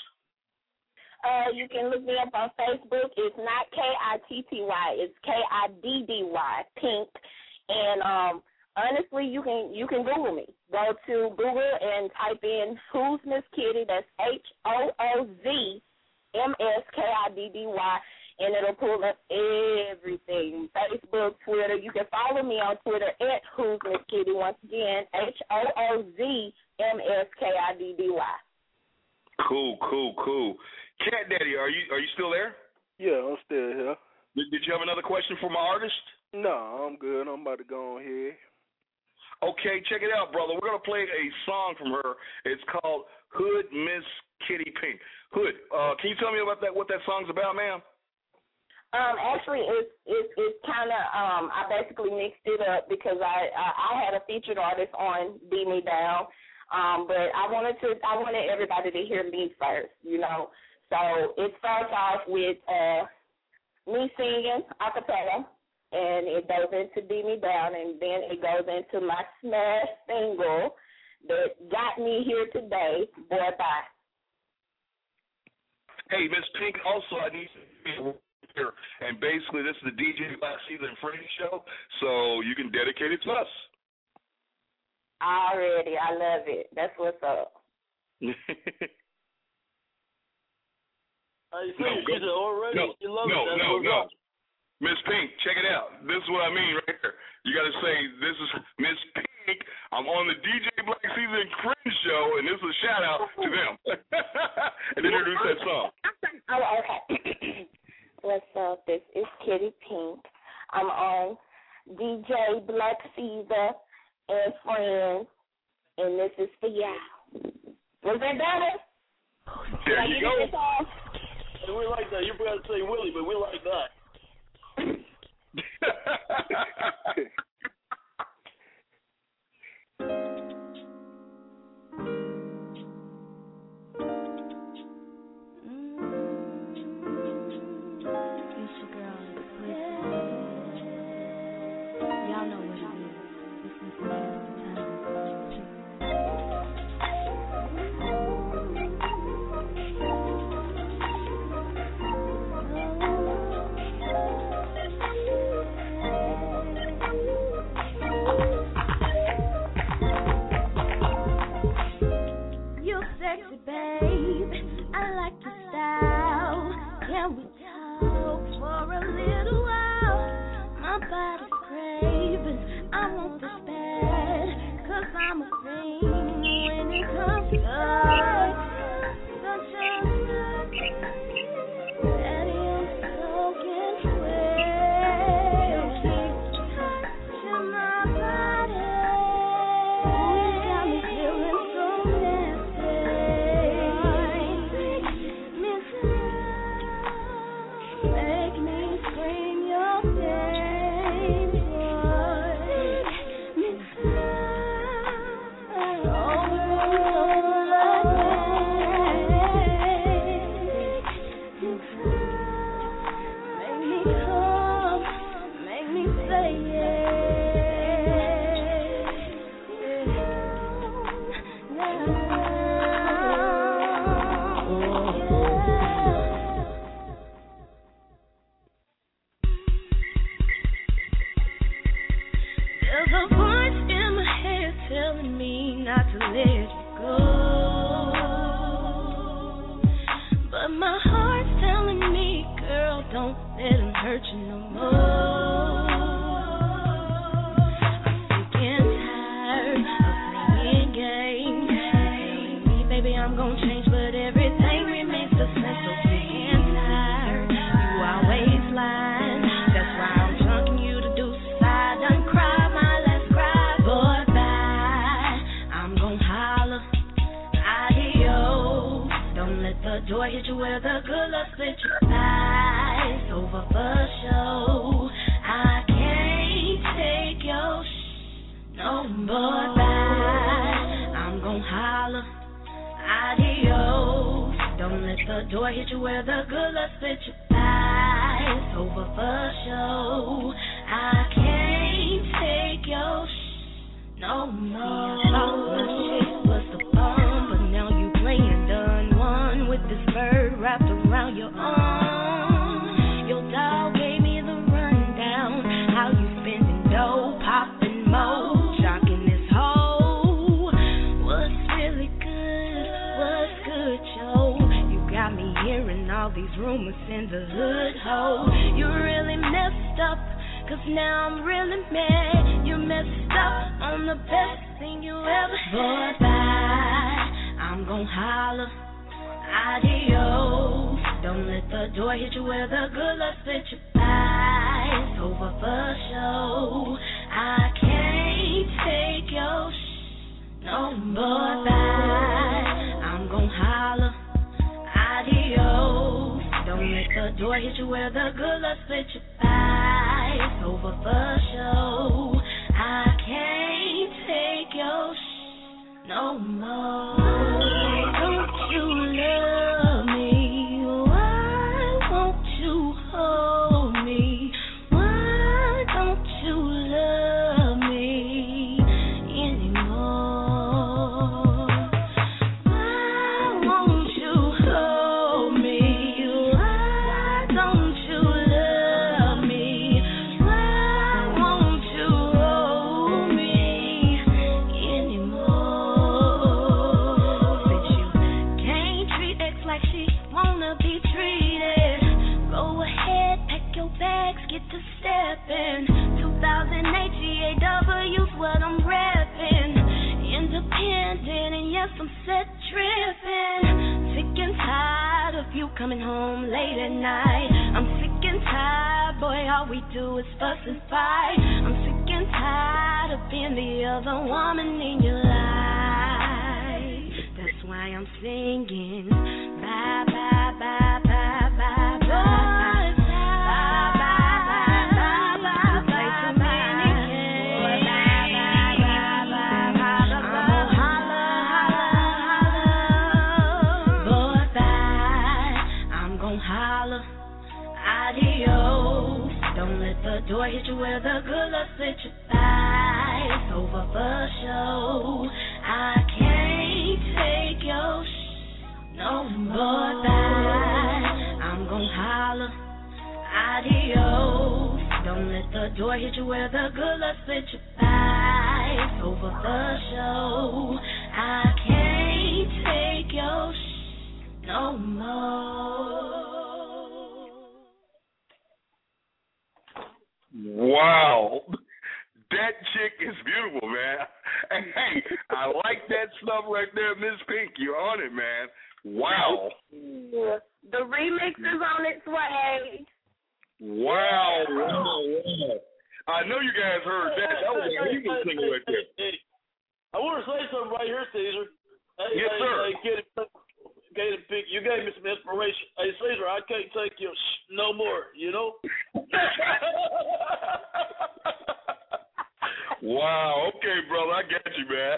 Uh, you can look me up on Facebook. It's not K I T T Y. It's K I D D Y, Pink. And um, honestly, you can you can Google me. Go to Google and type in Who's Miss Kitty. That's H O O Z M S K I D D Y. And it'll pull up everything, Facebook, Twitter. You can follow me on Twitter at Who's Miss Kitty. Once again, H O O Z M S K I D D Y. Cool, cool, cool. Cat Daddy, are you are you still there? Yeah, I'm still here. Did, did you have another question for my artist? No, I'm good. I'm about to go on here. Okay, check it out, brother. We're going to play a song from her. It's called Hood Miss Kitty Pink. Hood, uh, can you tell me about that? What that song's about, ma'am? Um, actually, it's it's it's kind of um, I basically mixed it up because I, I I had a featured artist on Beat Me Down, um, but I wanted to I wanted everybody to hear me first, you know. So it starts off with uh, me singing a cappella, and it goes into Beat Me Down, and then it goes into my smash single that got me here today, Boy Bye. Hey, Miss Pink. Also, I need to. And basically, this is the D J Black Caesar and Friends show, so you can dedicate it to us. Already, I love it. That's what's up. I see. No, she's already. No, you love no, it. That's no, what's no. up. Miss Pink, check it out. This is what I mean right here. You got to say, this is Miss Pink. I'm on the D J Black Caesar and Friends show, and this is a shout out to them. And then introduce that song. Oh, okay. What's up? This is Kitty Pink. I'm on D J Black Caesar and Friends, and this is for y'all. Was that better? There you go. Hey, we like that. You forgot to say Willie, but we like that. Thank you. Can we talk for a little while? My body's craving, I want this bad, cause I'm a fiend when it comes to us. Such a daddy, I'm soaking wet. Keep touching my body. You got me feeling so nasty. Miss make me scream your name, boy. Miss over and over again. Make me come, make me say yeah. There's a voice in my head telling me not to let you go, but my heart's telling me, girl, don't let him hurt you no more. I'm sick and tired of playing games, telling me, baby, I'm gonna change, but everything remains the same. So sick and tired, you always lying. That's why I'm chunking you to do side. Done cry my last cry, boy, bye. I'm gonna holler, adios. Don't let the door hit you where the good luck split your eyes. Over for show, I can't take your sh- no more, bye. I'm gonna holler, adios. Don't let the door hit you where the good luck split your eyes. Over for show, I can't take your sh- no more. I thought my shit was the bomb, but now you playing done one with this bird wrapped around your arm. Your dog gave me the rundown, how you spending dough, popping mo, jocking this hoe. What's really good? What's good, Joe? You got me hearing all these rumors in the hood, ho. You really messed up, cause now I'm really mad. You messed up on the best thing you ever had. Boy, bye. I'm gon' holler, adios. Don't let the door hit you where the good luck split your eyes. Over for show, I can't take your sh- no more, bye. I'm gon' holler, adios. Don't let the door hit you where the good luck split your eyes. Over for show, I can't take your sh- no more. Don't you love me? Why won't you hold me? Why don't you love me anymore? Why won't you hold me? Why don't you love me? Why won't you hold me anymore? Since you can't treat ex like she wanna be treated, go ahead, pack your bags, get to stepping. two thousand eight G A W's what I'm repping. Independent and yes, I'm set tripping. Sick and tired of you coming home late at night. I'm sick and tired, boy, all we do is fuss and fight. I'm sick and tired of being the other woman in your life. That's why I'm singing bye, bye, bye, bye, bye, bye. Adios. Don't let the door hit you where the good luck split your thighs. Over for show, I can't take your sh- no more, bye. I'm gon' holler, adios. Don't let the door hit you where the good luck split your thighs. Over for show, I can't take your sh- no more. that chick is beautiful, man. And hey, I like that stuff right there, Miss Pink. You're on it, man. Wow. The remix is on its way. Wow, wow, wow. I know you guys heard that. That was a remix single right there. I want to say something right here, Caesar. Hey, yes, hey, sir. Hey, Kitty, Kitty Pink, you gave me some inspiration. Hey, Caesar, I can't take you no more, you know? Wow, okay, brother, I got you, man.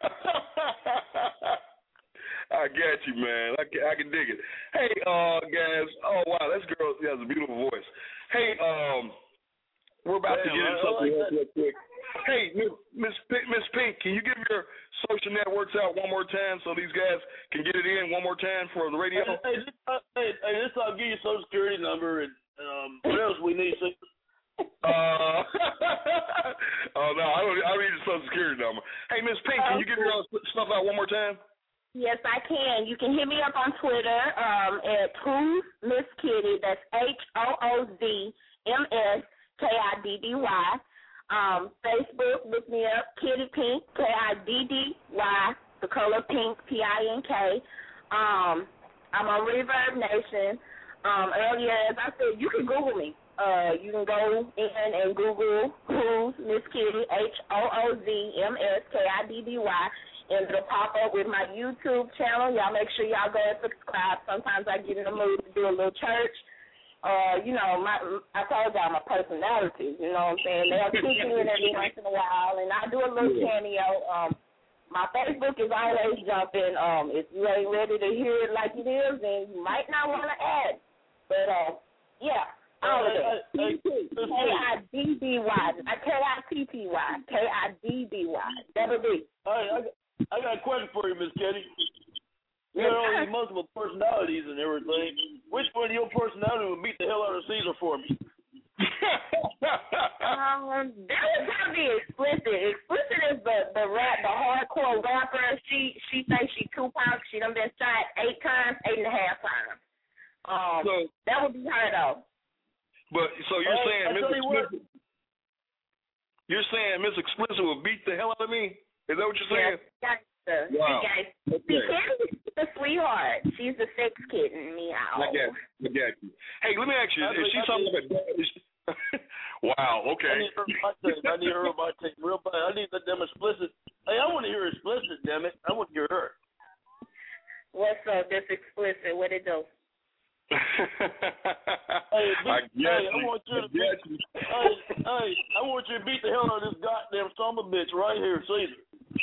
I got you, man. I can, I can dig it. Hey, uh, guys. Oh, wow, this girl she has a beautiful voice. Hey, um, we're about Damn, to get into something like real quick. Hey, Miss Miss Pink, can you give your social networks out one more time so these guys can get it in one more time for the radio? Hey, hey, this, uh, hey, hey, this I'll give you a social security number and um, what else we need? Uh, oh no, I don't. I don't need a social security number. Hey, Miss Pink, can you give your stuff out one more time? Yes, I can. You can hit me up on Twitter um, at Who's Miss Kitty. That's H O O Z M S K I D D Y. Um, Facebook, look me up, Kitty Pink, K I D D Y, the color pink, P I N K. Um, I'm on Reverb Nation. Um, earlier, as I said, you can Google me. Uh, you can go in and Google Who's Miss Kitty, H O O Z M S K I D D Y, and it'll pop up with my YouTube channel. Y'all make sure y'all go and subscribe. Sometimes I get in the mood to do a little church. Uh, you know, my I told y'all my personality, you know what I'm saying? They'll kick me in every once in a while, and I do a little cameo. Um, my Facebook is always jumping. Um, if you ain't ready to hear it like it is, then you might not want to add. But, uh, yeah, all of it. K I D D Y. K I T T Y. K I D D Y. Double D. All right, I got, I got a question for you, Miss Kitty. You know, all these multiple personalities and everything. Which one of your personality would beat the hell out of Caesar for me? um, that would probably be Explicit. Explicit is the the rap, the hardcore rapper. She she thinks she Tupac. She done been shot eight times, eight and a half times. Um, so, that would be her though. But so you're uh, saying Miss Explicit? You're saying Miss Explicit will beat the hell out of me? Is that what you're saying? Yeah, gotcha. Wow. Guys, okay. She can be a sweetheart. She's a sex kitten, meow. I got you. I got you. Hey, let me ask you, is she talking about wow, okay. I need her my tape. I need her my tape real bad. I need them Explicit. Hey, I want to hear Explicit, damn it. I want to hear her. What's up, this Explicit? What it do? hey, beat, I get hey, you. I want you to beat, you. hey, hey, I want you to beat the hell out of this goddamn son of a bitch right here, Caesar.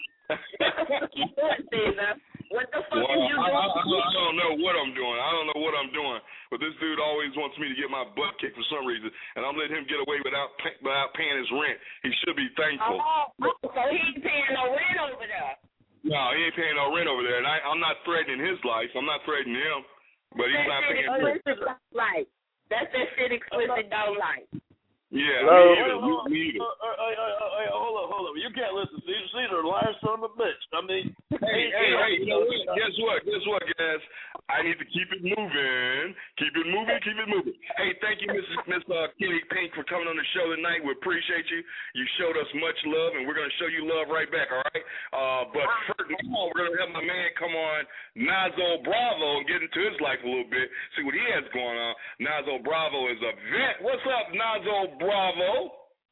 Caesar. What the fuck well, is you I, doing? I, I, I don't know what I'm doing. I don't know what I'm doing. But this dude always wants me to get my butt kicked for some reason, and I'm letting him get away without pay, without paying his rent. He should be thankful. Oh, so he ain't paying no rent over there. No, he ain't paying no rent over there, and I, I'm not threatening his life. I'm not threatening him, but he's that not paying rent. Like, that's that shit Explicit don't like. Yeah, Hello? me either. Me, me either. Uh, uh, uh, uh, uh, hold up, hold up. You can't listen. Caesar, Caesar, liar son of a bitch. I mean, hey, hey, hey, you know what? Guess what? Guess what, guys? I need to keep it moving. Keep it moving. Keep it moving. Hey, thank you, Miss Miss uh, Kitty Pink, for coming on the show tonight. We appreciate you. You showed us much love, and we're gonna show you love right back. All right. Uh, but first now, we're gonna have my man come on, Nazo Bravo, and get into his life a little bit. See what he has going on. Nazo Bravo is a vet. What's up, Nazo Bravo?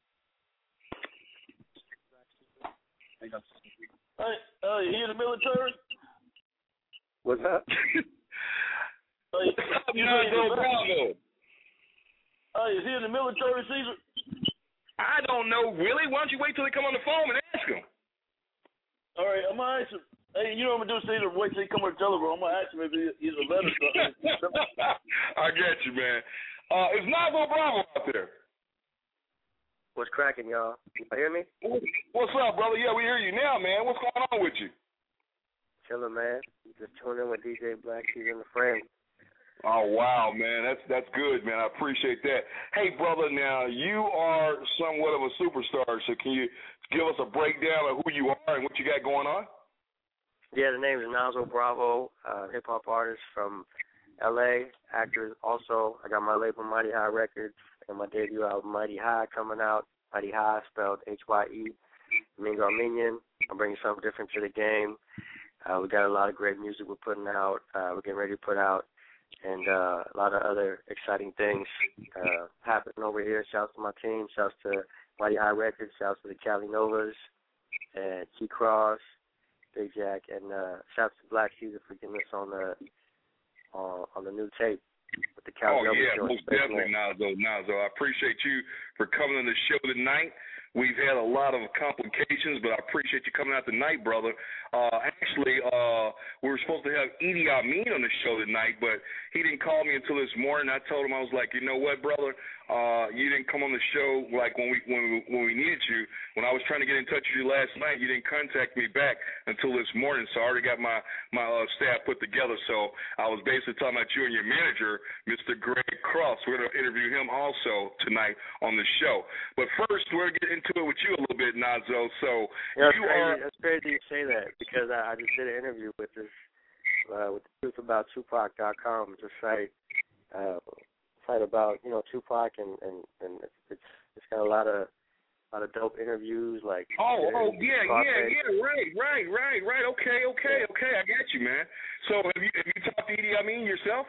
Hey, uh, he in the military? What's up? Hey, Nazo Bravo. Hey, is he in the military, Caesar? I don't know, really. Why don't you wait till they come on the phone and ask him? All right, I'm gonna ask him. Hey, you know what I'm gonna do, Caesar? Wait till he come on the telephone. I'm gonna ask him if he, he's a vet or something. I get you, man. Uh, is Nazo Bravo out there? What's cracking, y'all? You hear me? What's up, brother? Yeah, we hear you now, man. What's going on with you? Chilling, man. Just tuning in with D J Black Keys and the friends. Oh, wow, man. That's that's good, man. I appreciate that. Hey, brother, now, you are somewhat of a superstar, so can you give us a breakdown of who you are and what you got going on? Yeah, the name is Nazo Bravo, uh, hip-hop artist from L A, actor also. I got my label, Mighty High Records, and my debut album, Mighty High, coming out Mighty High, spelled H Y E. Mingo Armenian. I'm bringing something different to the game. Uh, we got a lot of great music we're putting out. Uh, we're getting ready to put out, and uh, a lot of other exciting things uh, happening over here. Shouts to my team. Shouts to Mighty High Records. Shouts to the Cali Novas and Key Cross, Big Jack, and uh, shouts to Black Caesar for getting us on the uh, on the new tape with the Cali Oh Novas. yeah, most definitely, Nazo. Nazo, I appreciate you for coming on the show tonight. We've had a lot of complications, but I appreciate you coming out tonight, brother. Uh, actually, uh, we were supposed to have Idi Amin on the show tonight, but he didn't call me until this morning. I told him, I was like, you know what, brother? Uh, you didn't come on the show like when we when we, when we needed you. When I was trying to get in touch with you last night, you didn't contact me back until this morning. So I already got my my uh, staff put together. So I was basically talking about you and your manager, Mister Greg Cross. We're going to interview him also tonight on the show. But first, we're going to get into it with you a little bit, Nazo. So yeah, you crazy. are. That's crazy you say that because I, I just did an interview with this uh, with the truth about Tupac dot com. It's a site. Uh, site about you know Tupac and and and it's it's got a lot of a lot of dope interviews like oh oh yeah Scarface. yeah yeah right right right right okay okay okay I got you, man. So have you have you talked to Idi Amin yourself?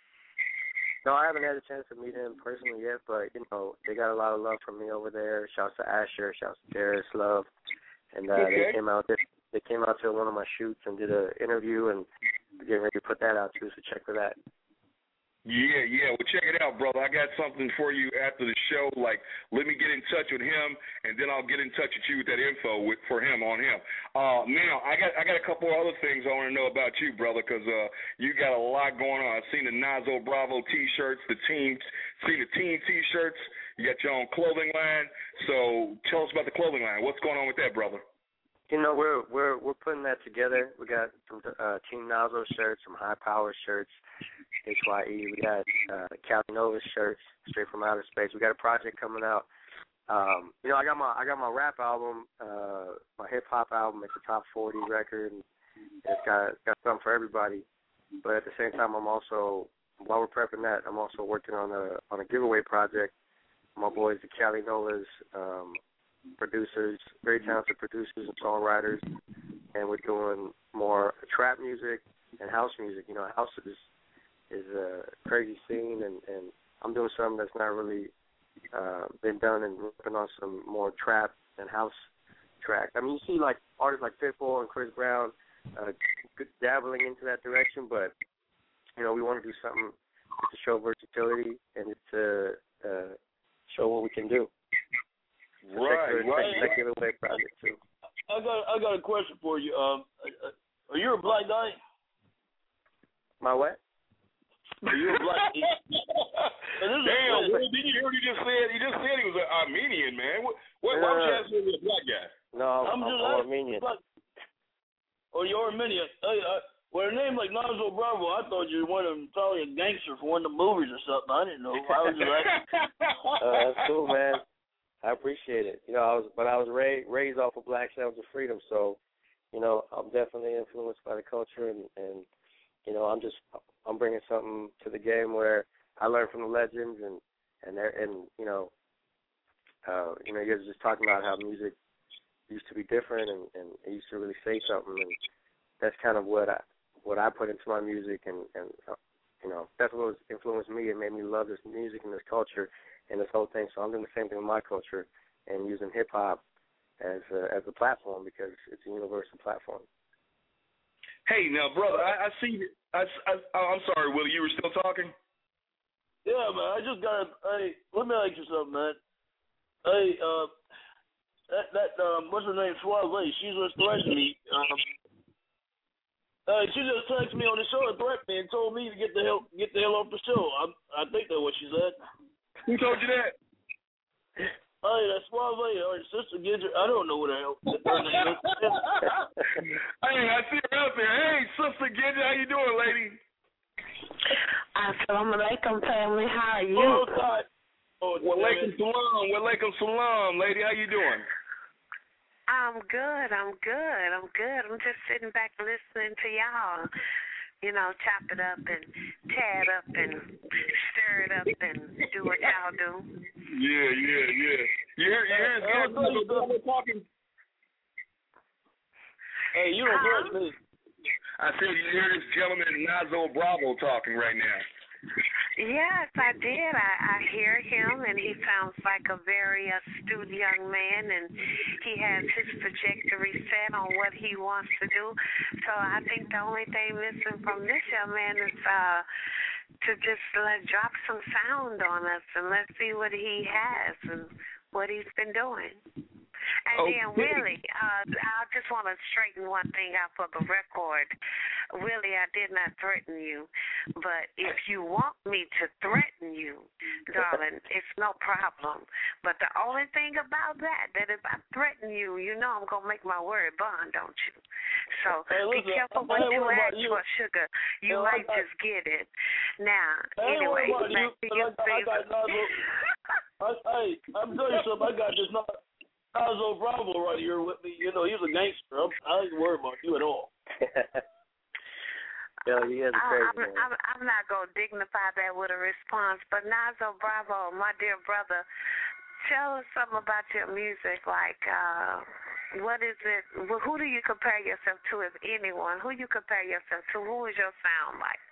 No, I haven't had a chance to meet him personally yet, but you know they got a lot of love from me over there. Shouts to Asher, shouts to Darius Love, and uh, okay. they came out they, they came out to one of my shoots and did an interview, and we're getting ready to put that out too. So check for that. Yeah, yeah. Well, check it out, brother. I got something for you after the show. Like, let me get in touch with him, and then I'll get in touch with you with that info with, for him on him. Uh, now, I got I got a couple of other things I want to know about you, brother, because uh, you got a lot going on. I've seen the Nazo Bravo T-shirts, the team, seen the team T-shirts. You got your own clothing line. So tell us about the clothing line. What's going on with that, brother? You know, we're we're we're putting that together. We got some uh, Team Nazo shirts, some High Power shirts, H Y E. We got uh, Cali Nova shirts, Straight from Outer Space. We got a project coming out. Um, you know, I got my I got my rap album, uh, my hip hop album. It's a top forty record, and it's got it's got something for everybody. But at the same time, I'm also while we're prepping that, I'm also working on a on a giveaway project. My boys, the Cali Novas. Um, producers, very talented producers and songwriters, and we're doing more trap music and house music. You know, house is is a crazy scene, and, and I'm doing something that's not really uh, been done, and working on some more trap and house tracks. I mean, you see like artists like Pitbull and Chris Brown uh, dabbling into that direction, but you know, we want to do something to show versatility and to uh, show what we can do. So right, check right. That giveaway project too. I got I got a question for you. Um, are you a black guy? My what? Are you a black? Damn, what did you hear what he just said? He just said he was an Armenian, man. What? What? Why would you ask me to be a black guy? No, I'm, I'm, I'm, just I'm Armenian. Black. Oh, you're Armenian. Hey, I, with a name like Nazo Bravo, I thought you were one of them, probably a gangster for one of the movies or something. I didn't know. I was just like, uh, that's cool, man. I appreciate it. You know, I was, but I was raised raised off of Black Sounds of Freedom, so you know, I'm definitely influenced by the culture, and, and you know, I'm just I'm bringing something to the game where I learned from the legends, and and and you know, uh, you know, you guys were just talking about how music used to be different, and, and it used to really say something, and that's kind of what I what I put into my music, and and uh, you know, that's what influenced me and made me love this music and this culture and this whole thing. So I'm doing the same thing with my culture and using hip hop as a, as a platform because it's a universal platform. Hey, now, brother, I, I see. I, I, I'm sorry, Willie. You were still talking? yeah, man. I just got. Hey, let me ask you something, man. Hey, uh, that that um, what's her name? Suave. She's just threatening me. Um, uh, she just texted me on the show and threatened me and told me to get the hell get the hell off the show. I I think that's what she said. Who told you that? Hey, that's Suave, or Sister Gidget. I don't know what the hell her name is. Hey, I see her out there. Hey, Sister Gidget, how you doing, lady? Assalamu alaikum, family. How are you? Oh, God. Oh, Walaikum salam. Walaikum salam, lady. How you doing? I'm good. I'm good. I'm good. I'm just sitting back listening to y'all. You know, chop it up and tear it up and stir it up and do what y'all do. Yeah, yeah, yeah. You hear, you hear Nazo Bravo talking? Hey, you don't threaten me. I said you hear this gentleman Nazo Bravo talking right now. Yes, I did. I, I hear him, and he sounds like a very astute young man, and he has his trajectory set on what he wants to do. So I think the only thing missing from this young man is uh, to just let drop some sound on us, and let's see what he has and what he's been doing. And okay. then, Willie, uh, I just want to straighten one thing out for the record. Willie, I did not threaten you, but if you want me to threaten you, darling, it's no problem. But the only thing about that, that if I threaten you, you know I'm going to make my word bond, don't you? So hey, listen, be careful what you ask for, sugar. You hey, might I, just get it. Now, hey, anyway, back you? to your I, I got Nazo, I, Hey, I'm telling you something. I got this Nazo Bravo right here with me. You know, he's a gangster. I'm, I ain't worried about you at all. Yo, he is a crazy I'm, man. I'm, I'm not going to dignify that with a response, but Nazo Bravo, my dear brother, tell us something about your music. Like, uh, what is it? Who do you compare yourself to, if anyone? Who you compare yourself to? Who is your sound like?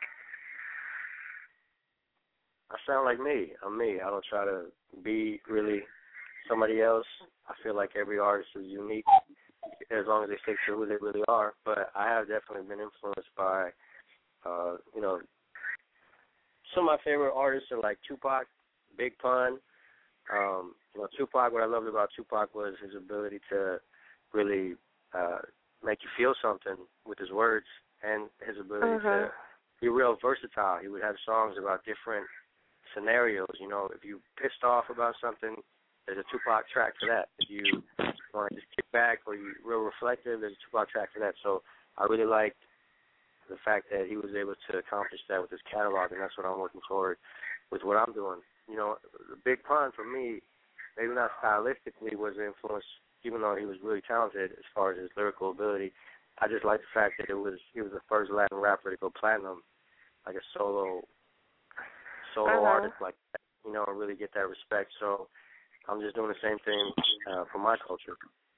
I sound like me. I'm me. I don't try to be really somebody else. I feel like every artist is unique as long as they stick to who they really are. But I have definitely been influenced by, uh, you know, some of my favorite artists are like Tupac, Big Pun. Um, you know, Tupac, what I loved about Tupac was his ability to really uh, make you feel something with his words and his ability uh-huh. to be real versatile. He would have songs about different scenarios. You know, if you pissed off about something, there's a Tupac track for that. If you want to just kick back or you're real reflective, there's a Tupac track for that. So I really liked the fact that he was able to accomplish that with his catalog, and that's what I'm working toward with what I'm doing. You know, the Big Pun for me, maybe not stylistically was an influence, even though he was really talented as far as his lyrical ability. I just like the fact that it was he was the first Latin rapper to go platinum, like a solo solo uh-huh. artist like that, you know, and really get that respect. So I'm just doing the same thing uh, for my culture.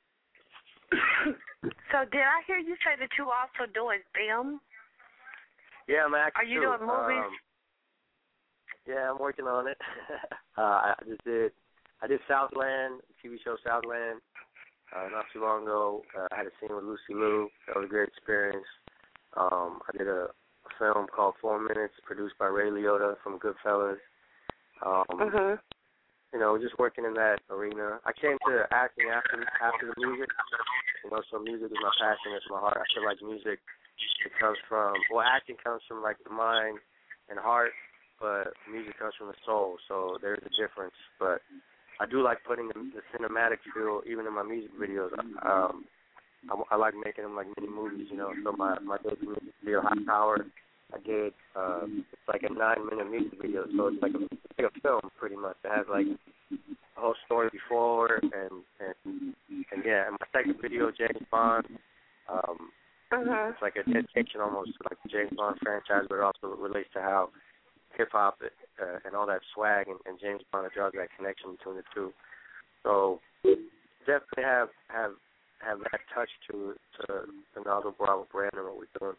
So did I hear you say that you also doing film? Yeah, I'm acting. Are you too. doing movies? Um, yeah, I'm working on it. uh, I just did. I did Southland, T V show Southland, uh, not too long ago. Uh, I had a scene with Lucy Liu. That was a great experience. Um, I did a, a film called Four Minutes, produced by Ray Liotta from Goodfellas. Um, uh-huh. You know, just working in that arena. I came to acting after after the music. You know, so music is my passion. It's my heart. I feel like music, it comes from, well, acting comes from like the mind and heart, but music comes from the soul. So there's a difference. But I do like putting the, the cinematic feel even in my music videos. Um, I, I like making them like mini movies. You know, so my my debut music video, High Power, I did. Uh, it's like a nine-minute music video, so it's like a, it's like a film pretty much. It has like a whole story before, and and, and yeah. And my second video, James Bond, um, uh-huh. it's like a dedication almost to like the James Bond franchise, but it also relates to how hip hop uh, and all that swag and, and James Bond draws that connection between the two. So definitely have have have that touch to to the Nazo Bravo brand and what we're doing.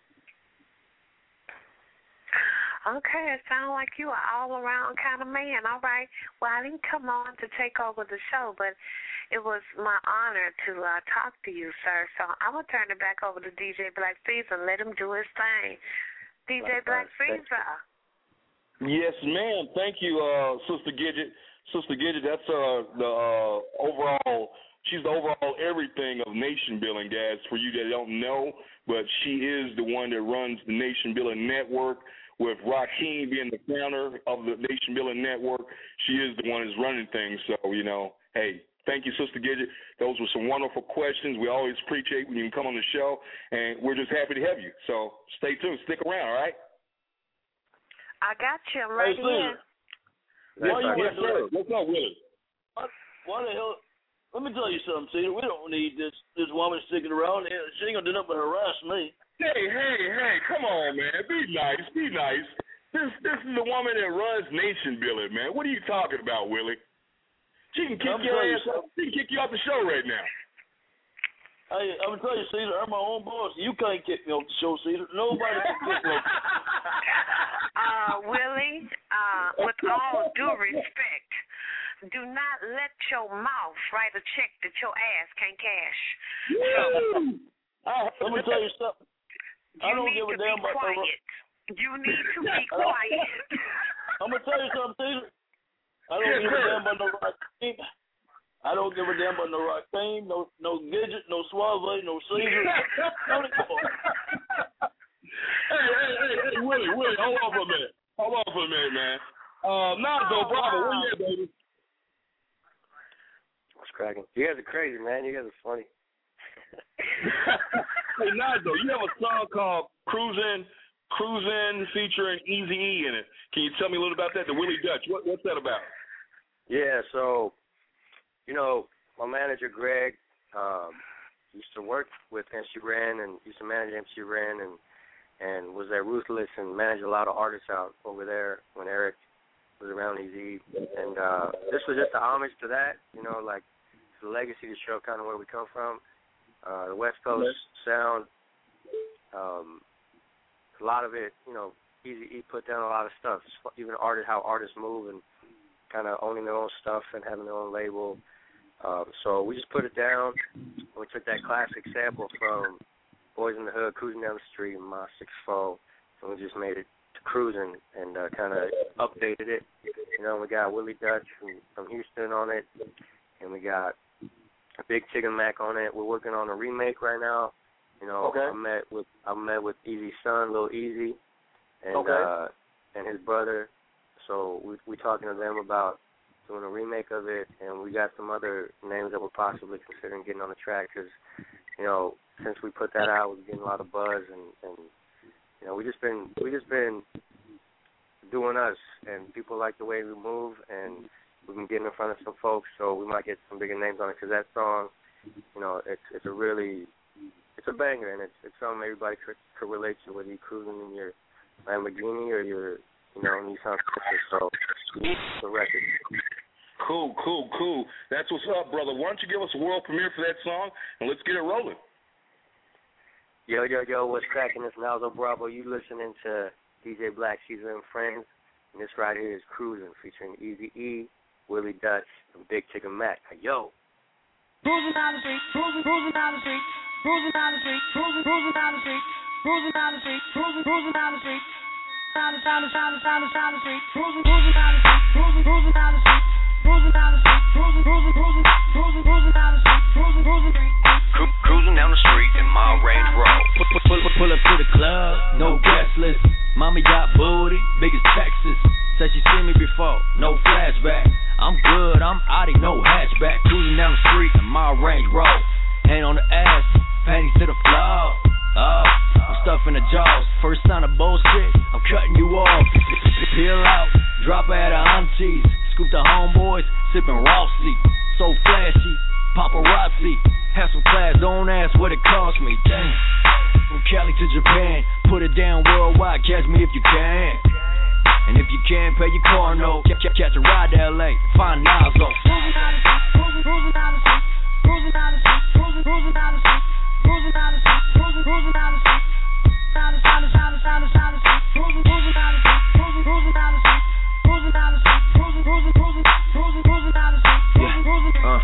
Okay, it sounds like you are all-around kind of man. All right. Well, I didn't come on to take over the show, but it was my honor to uh, talk to you, sir. So I'm going to turn it back over to D J Black Freezer and let him do his thing. D J Black Freezer. Yes, ma'am. Thank you, uh, Sister Gidget. Sister Gidget, that's uh, the uh, overall, she's the overall everything of Nation Building, guys, for you that don't know, but she is the one that runs the Nation Building Network. With Rakeem being the founder of the Nation Building Network, she is the one that's running things. So, you know, hey, thank you, Sister Gidget. Those were some wonderful questions. We always appreciate when you can come on the show, and we're just happy to have you. So stay tuned. Stick around, all right? I got you. I'm right hey, here. Why you yes, sir. What's up, Willie? Why, why the hell? Let me tell you something, Cedar. We don't need this this woman sticking around. She ain't going to do nothing but harass me. Hey, hey, hey, come on, man. Be nice, be nice. This this is the woman that runs Nation Building, man. What are you talking about, Willie? She can kick your ass out. She can kick you off the show right now. Hey, I'm gonna tell you, Caesar, I'm my own boss. You can't kick me off the show, Caesar. Nobody can kick me off. Uh, Willie, uh, with all due respect, do not let your mouth write a check that your ass can't cash. So, let me tell you something. I don't give a damn about quiet. The... You need to be quiet. I'm gonna tell you something, Caesar. I don't give a damn about no rock team. I don't give a damn about no rock team, no no Gidget, no Suave, no Caesar. hey, hey, hey, hey, Willie, Willie, hold on for a minute. Hold on for a minute, man. Uh, Nazo, oh, Bravo, wow. where you at, baby? What's cracking? You guys are crazy, man. You guys are funny. Hey, Nazo, you have a song called Cruisin', Cruisin' featuring Eazy-E in it. Can you tell me a little about that, the Willie Dutch? What, what's that about? Yeah, so, you know, my manager, Greg, um, used to work with M C Ren and used to manage M C Ren and, and was at Ruthless and managed a lot of artists out over there when Eric was around Eazy. And uh, this was just a homage to that, you know, like the legacy to show kind of where we come from. Uh, the West Coast sound, um, a lot of it, you know, Eazy-E put down a lot of stuff, even artists, how artists move and kind of owning their own stuff and having their own label. Um, so we just put it down. We took that classic sample from Boys in the Hood, Cruising Down the Street, My six four, and we just made it to Cruising and uh, kind of updated it. You know, we got Willie Dutch from, from Houston on it, and we got Big Chicken Mac on it. We're working on a remake right now. You know, okay. I met with I met with Eazy's son, Lil Easy, and okay. uh, and his brother. So we we talking to them about doing a remake of it, and we got some other names that we're possibly considering getting on the track because, you know, since we put that out, we're getting a lot of buzz, and, and you know, we just been we just been doing us, and people like the way we move, and we've been getting in front of some folks, so we might get some bigger names on it because that song, you know, it's it's a really it's a banger, and it's it's something everybody could, could relate to, whether you're cruising in your Lamborghini or your you know Nissan Sentra. So it's a record. Cool, cool, cool. That's what's up, brother. Why don't you give us a world premiere for that song, and let's get it rolling. Yo, yo, yo, what's cracking? It's Nazo Bravo. You listening to D J Black, Caesar and Friends, and this right here is Cruising, featuring Eazy-E, Willie Dutch, and Big Chicken Mac. Hey, yo. Cruising down the street, cruising, cruising down the street, cruising down the street, cruising, cruising down the street, cruising down the street, cruising, cruising down the street, down the, down the, down the, down the, down the street, cruising, cruising down the street, cruising, cruising down the street. Cruising down the street, cruising, cruising, cruising, cruising, cruising down the street, cruising, cruising. Cru- cruising down the street in my Range Rover. Pull, pull, pull, pull up to the club, no guest list. Mommy got booty, big as Texas. Said she seen me before, no flashback. I'm good, I'm Audi, no hatchback. Cruising down the street in my Range Rover. Hand on the ass, panties to the floor. Oh, I'm stuffing the jaws. First sign of bullshit, I'm cutting you off. Peel out, drop her at her aunties. Scoop the homeboys, sipping Rossi. So flashy, paparazzi. Have some class, don't ask what it cost me. Damn. From Cali to Japan, put it down worldwide. Catch me if you can. And if you can't pay your car note, catch a ride to L A. Find Nazo. Cruising down the street, cruising, cruising down the street, cruising down the street, cruising, cruising down the street, cruising down the street, cruising, cruising down the street, down the, down the, down the, down the, down the street, cruising, cruising down the street, cruising, cruising down the street. Cruising down the street, cruising, cruising, cruising, cruising, cruising down the street, cruising, cruising. Uh.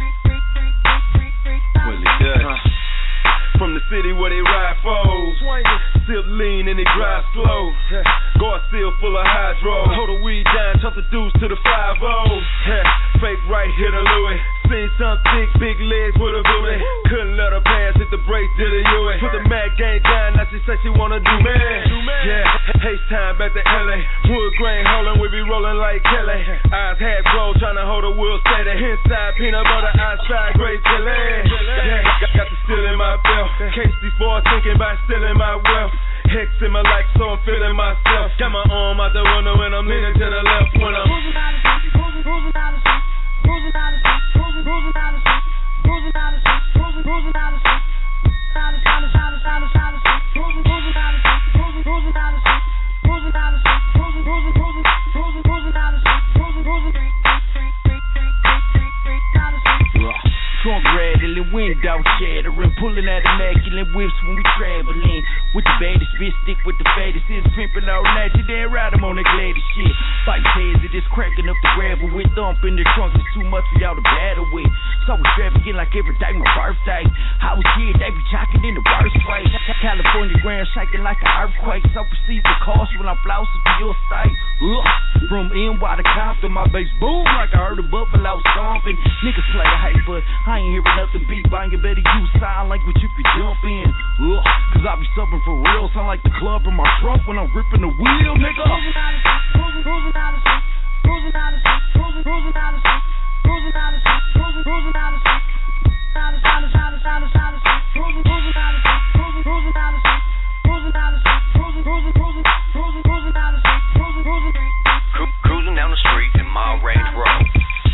Willie Dutch. From the city where they ride foes, sip lean and they drive slow. Guard still full of hydro. Hold the weed down, toss the deuce to the five oh. Fake right here to Louis. Seen some thick, big legs with a booty. Couldn't let her pass, hit the brakes, did a U S. Put the Mac game down, now she say she wanna do man. Yeah, haste time back to L A. Wood grain holding, we be rolling like Kelly. Eyes half closed, trying to hold a wheel steady. Inside peanut butter, outside great jelly. Yeah, got, got the steel in my belt. Case before thinking about stealing my wealth. Hex in my life, so I'm feeling myself. Got my arm out the window and I'm leaning to the left when I'm cruising down the street, cruising, cruising down the street, cruising down the street, cruising, cruising down the street, cruising down the street, cruising, cruising down the street, down the, down the, down the, down the, down the street, cruising, cruising down the street, cruising, cruising down the street, cruising down the street, cruising, cruising, cruising, cruising, cruising down the street, cruising, cruising. out shattering, pulling out immaculate whips when we traveling. With the baddest bitch, stick with the fattest, is pimping all night, you damn right I'm on that gladdest shit. Fight heads, it is cracking up the gravel with thump in the trunk, it's too much for y'all to battle with. So extravagant like every day my birthday. I was here, they be jocking in the worst way. California ground shaking like an earthquake. So proceed with caution when I'm flossing through your state. Ugh. From N Y to Compton, my bass boom like I heard a buffalo stomping. Niggas play a hate, but I ain't hearing nothing beat banging. Better use sign language if you jump in. Ugh. Cause I be subbing for real. Sound like the club in my trunk when I'm ripping the wheel, nigga. Cruising, cruising out the street, cruising out the street, cruising, cruising out the street, cruising out the street, cruising, cruising out the street, out the street, out the street, out the street, out the street, cruising, cruising out the street, cruising, cruising out the street, cruising out the street, cruising, cruising, cruising, cruising, cruising out the street, cruising, cruising, cruising down the street in my Range Rover.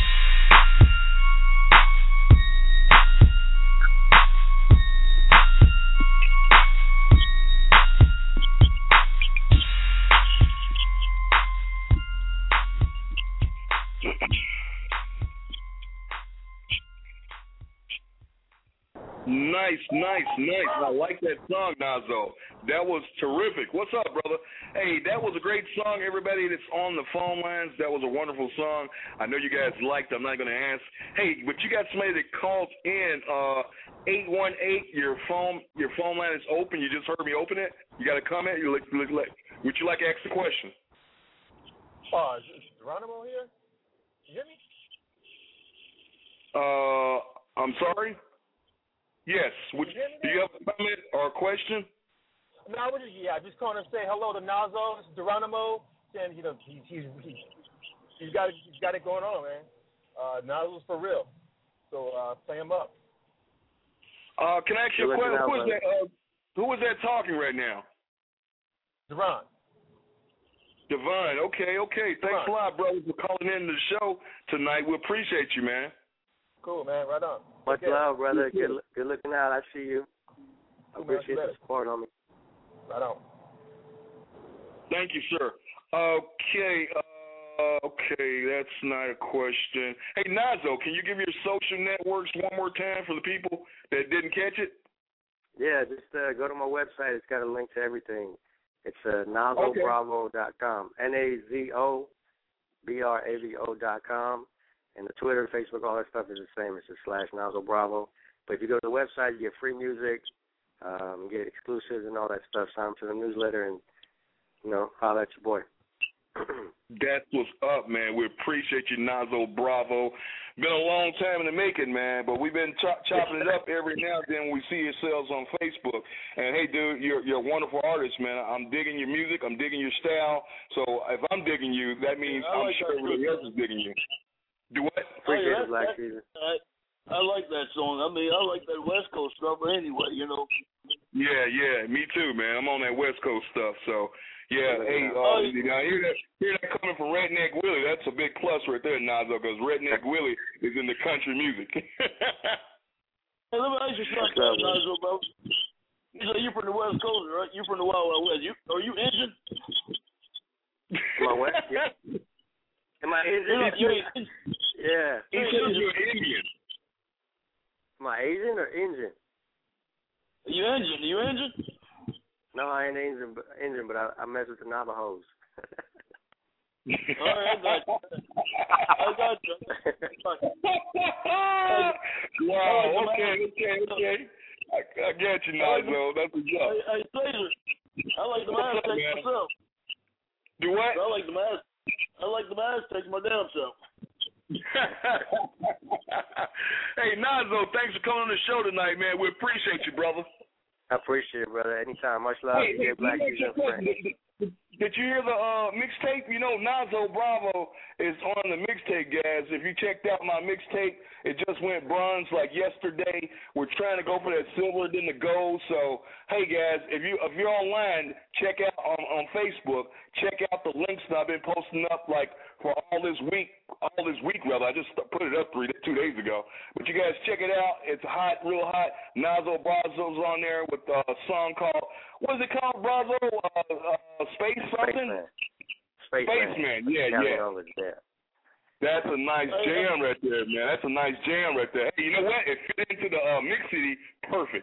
Nice, nice, nice. I like that song, Nazo. That was terrific. What's up, brother? Hey, that was a great song. Everybody that's on the phone lines, that was a wonderful song. I know you guys liked it. I'm not going to ask. Hey, but you got somebody that called in, uh, eight one eight, your phone your phone line is open. You just heard me open it. You got a comment? You look, look, look. Would you like to ask the question? Oh, is, is Geronimo here? You hear me? Uh, I'm sorry? Yes. Would, you do you have a comment or a question? No, I was just, yeah, just calling to say hello to Nazo. This is Geronimo. And, you know, he's, he's, he's, he's, got, he's got it going on, man. Uh, Nazo's for real. So uh, play him up. Uh, can I ask you a question? Who is that, uh, who is that talking right now? Devon. Devon. Okay, okay. Thanks Devon. a lot, brother, for calling in to the show tonight. We appreciate you, man. Cool, man. Right on. Much okay. love, brother. Good, good looking out. I see you. I appreciate the support on me. Right on. Thank you, sir. Okay, uh, okay, that's not a question. Hey, Nazo, can you give your social networks one more time for the people that didn't catch it? Yeah, just uh, go to my website. It's got a link to everything. It's uh, nazo bravo dot com. N A Z O B R A V O dot com. And the Twitter, Facebook, all that stuff is the same. It's just slash Nazo Bravo. But if you go to the website, you get free music, um, get exclusives and all that stuff. Sign up to the newsletter and, you know, holler at your boy. That's what's up, man. We appreciate you, Nazo Bravo. Been a long time in the making, man, but we've been chop- chopping it up every now and then when we see yourselves on Facebook. And, hey, dude, you're, you're a wonderful artist, man. I'm digging your music. I'm digging your style. So if I'm digging you, that means yeah, I'm like sure everybody else is digging you. Do what? Appreciate oh, yeah, it, Black Season. I, I like that song. I mean, I like that West Coast stuff anyway, you know. Yeah, yeah, me too, man. I'm on that West Coast stuff, so yeah. Hey, uh, you know, hear that, hear that coming from Redneck Willie? That's a big plus right there, Nazo, because Redneck Willie is in the country music. Hey, let me ask you something, Nazo, bro. You say you from the West Coast, right? You from the Wild Wild West. You are you Indian? My what? Yeah. Am I Asian? You ain't, yeah. He says you're Indian. Am I Asian or Indian? Are you Indian? Are you Indian? No, I ain't Indian, but, Indian, but I, I mess with the Navajos. All right, I got you. I got you. Wow, okay, okay, okay. I, I got you, Nazo. That's what's up. Hey, Taser, I like the Aztecs myself. Do what? I like the Aztecs. I like the Aztecs my damn self. Hey, Nazo, thanks for coming on the show tonight, man. We appreciate you, brother. I appreciate it, brother. Anytime. Much love. Hey, hey, Black Season friend. Did, did you hear the uh, mixtape? You know, Nazo Bravo is on the mixtape, guys. If you checked out my mixtape, it just went bronze like yesterday. We're trying to go for that silver, then the gold. So, hey, guys, if you if you're online, check out on, on Facebook. Check out the links that I've been posting up like for all this week, all this week rather. I just put it up three two days ago. But you guys check it out. It's hot, real hot. Nazo Brazo's on there with a song called, what is it called, Brazo? Uh, uh, Space something? Spaceman. Spaceman. Yeah, yeah. yeah. That's a nice jam right there, man. That's a nice jam right there. Hey, you know what? It fit into the uh, Mix City perfect.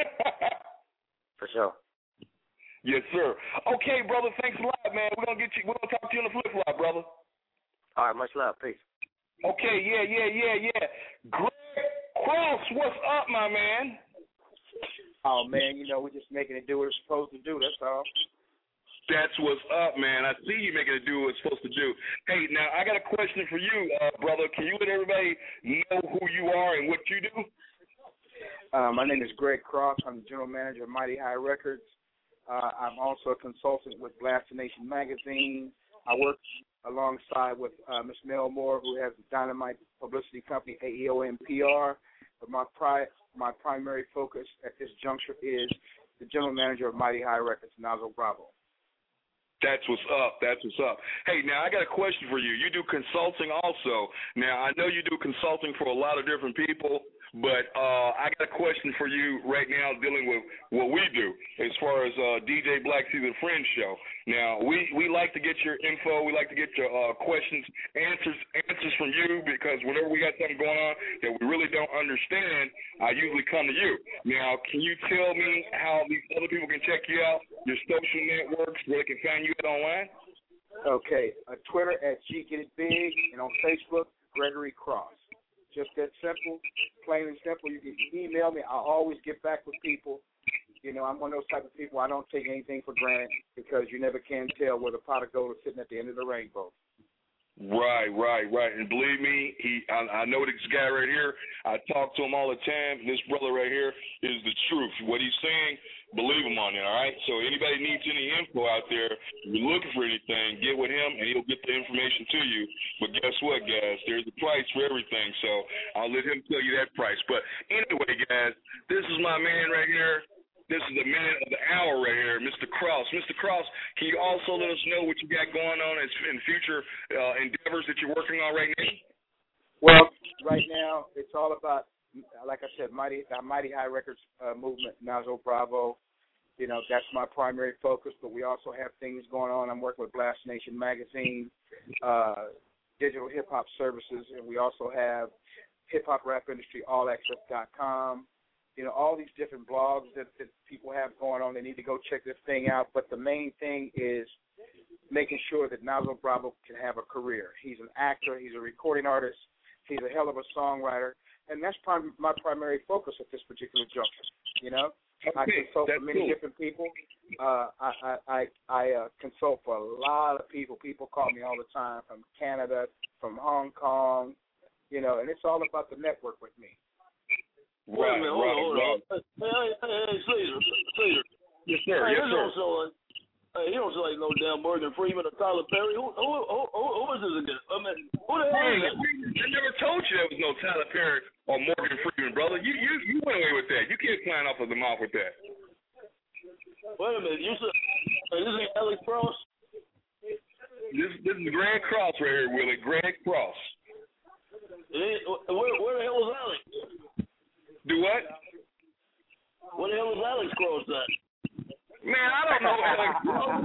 For sure. Yes, sir. Okay, brother. Thanks a lot, man. We're gonna get you. We're gonna talk to you on the flip flop, brother. All right. Much love. Peace. Okay. Yeah. Yeah. Yeah. Yeah. Greg Cross, what's up, my man? Oh man, you know we're just making it do what it's supposed to do. That's all. That's what's up, man. I see you making it do what it's supposed to do. Hey, now I got a question for you, uh, brother. Can you let everybody know who you are and what you do? Uh, my name is Greg Cross. I'm the general manager of Mighty High Records. Uh, I'm also a consultant with Blast Nation magazine. I work alongside with uh, Miss Mel Moore, who has the Dynamite Publicity Company, A E O M P R. But my pri- my primary focus at this juncture is the general manager of Mighty High Records, Nazo Bravo. That's what's up. That's what's up. Hey, now I got a question for you. You do consulting also. Now, I know you do consulting for a lot of different people, but uh, I got a question for you right now dealing with what we do as far as uh, D J Black Season Friend Show. Now, we, we like to get your info. We like to get your uh, questions, answers answers from you, because whenever we got something going on that we really don't understand, I usually come to you. Now, can you tell me how these other people can check you out, your social networks, where they can find you at online? Okay, uh, Twitter at G Get It Big, and on Facebook, Gregory Cross. Just that simple, plain and simple. You can email me. I'll always get back with people. You know, I'm one of those type of people. I don't take anything for granted, because you never can tell where the pot of gold is sitting at the end of the rainbow. Right, right, right. And believe me, he I, I know this guy right here. I talk to him all the time. This brother right here is the truth. What he's saying, believe him on it, all right? So anybody needs any info out there, if you're looking for anything, get with him, and he'll get the information to you. But guess what, guys? There's a price for everything, so I'll let him tell you that price. But anyway, guys, this is my man right here. This is the man of the hour right here, Mister Cross. Mister Cross, can you also let us know what you got going on in future uh, endeavors that you're working on right now? Well, right now it's all about, like I said, Mighty uh, Mighty High Records uh, movement, Nazo Bravo. You know, that's my primary focus, but we also have things going on. I'm working with Blast Nation magazine, uh, digital hip-hop services, and we also have hip-hop rap industry all access dot com. You know, all these different blogs that, that people have going on. They need to go check this thing out. But the main thing is making sure that Nazo Bravo can have a career. He's an actor. He's a recording artist. He's a hell of a songwriter. And that's prim- my primary focus at this particular juncture, you know. Okay, I consult for many cool. different people. Uh, I I, I, I uh, consult for a lot of people. People call me all the time from Canada, from Hong Kong, you know, and it's all about the network with me. Wait a minute, hold on, hold on. Hey, hey, hey, Caesar, Caesar. Yes, sir. Hey, yes, sir. Don't sound like, hey, he don't sound like no damn Morgan Freeman or Tyler Perry. Who, who, who, who, who is this again? I mean, who the hell is that? I never told you there was no Tyler Perry or Morgan Freeman, brother. You, you, you went away with that. You can't climb off of the mouth with that. Wait a minute, you said hey, this ain't Alex Cross? This, this is Greg Cross right here, Willie. Greg Cross. It where, where the hell is Alex? Do what? Where the hell is Alex Cross at? Man, I don't know Alex Cross.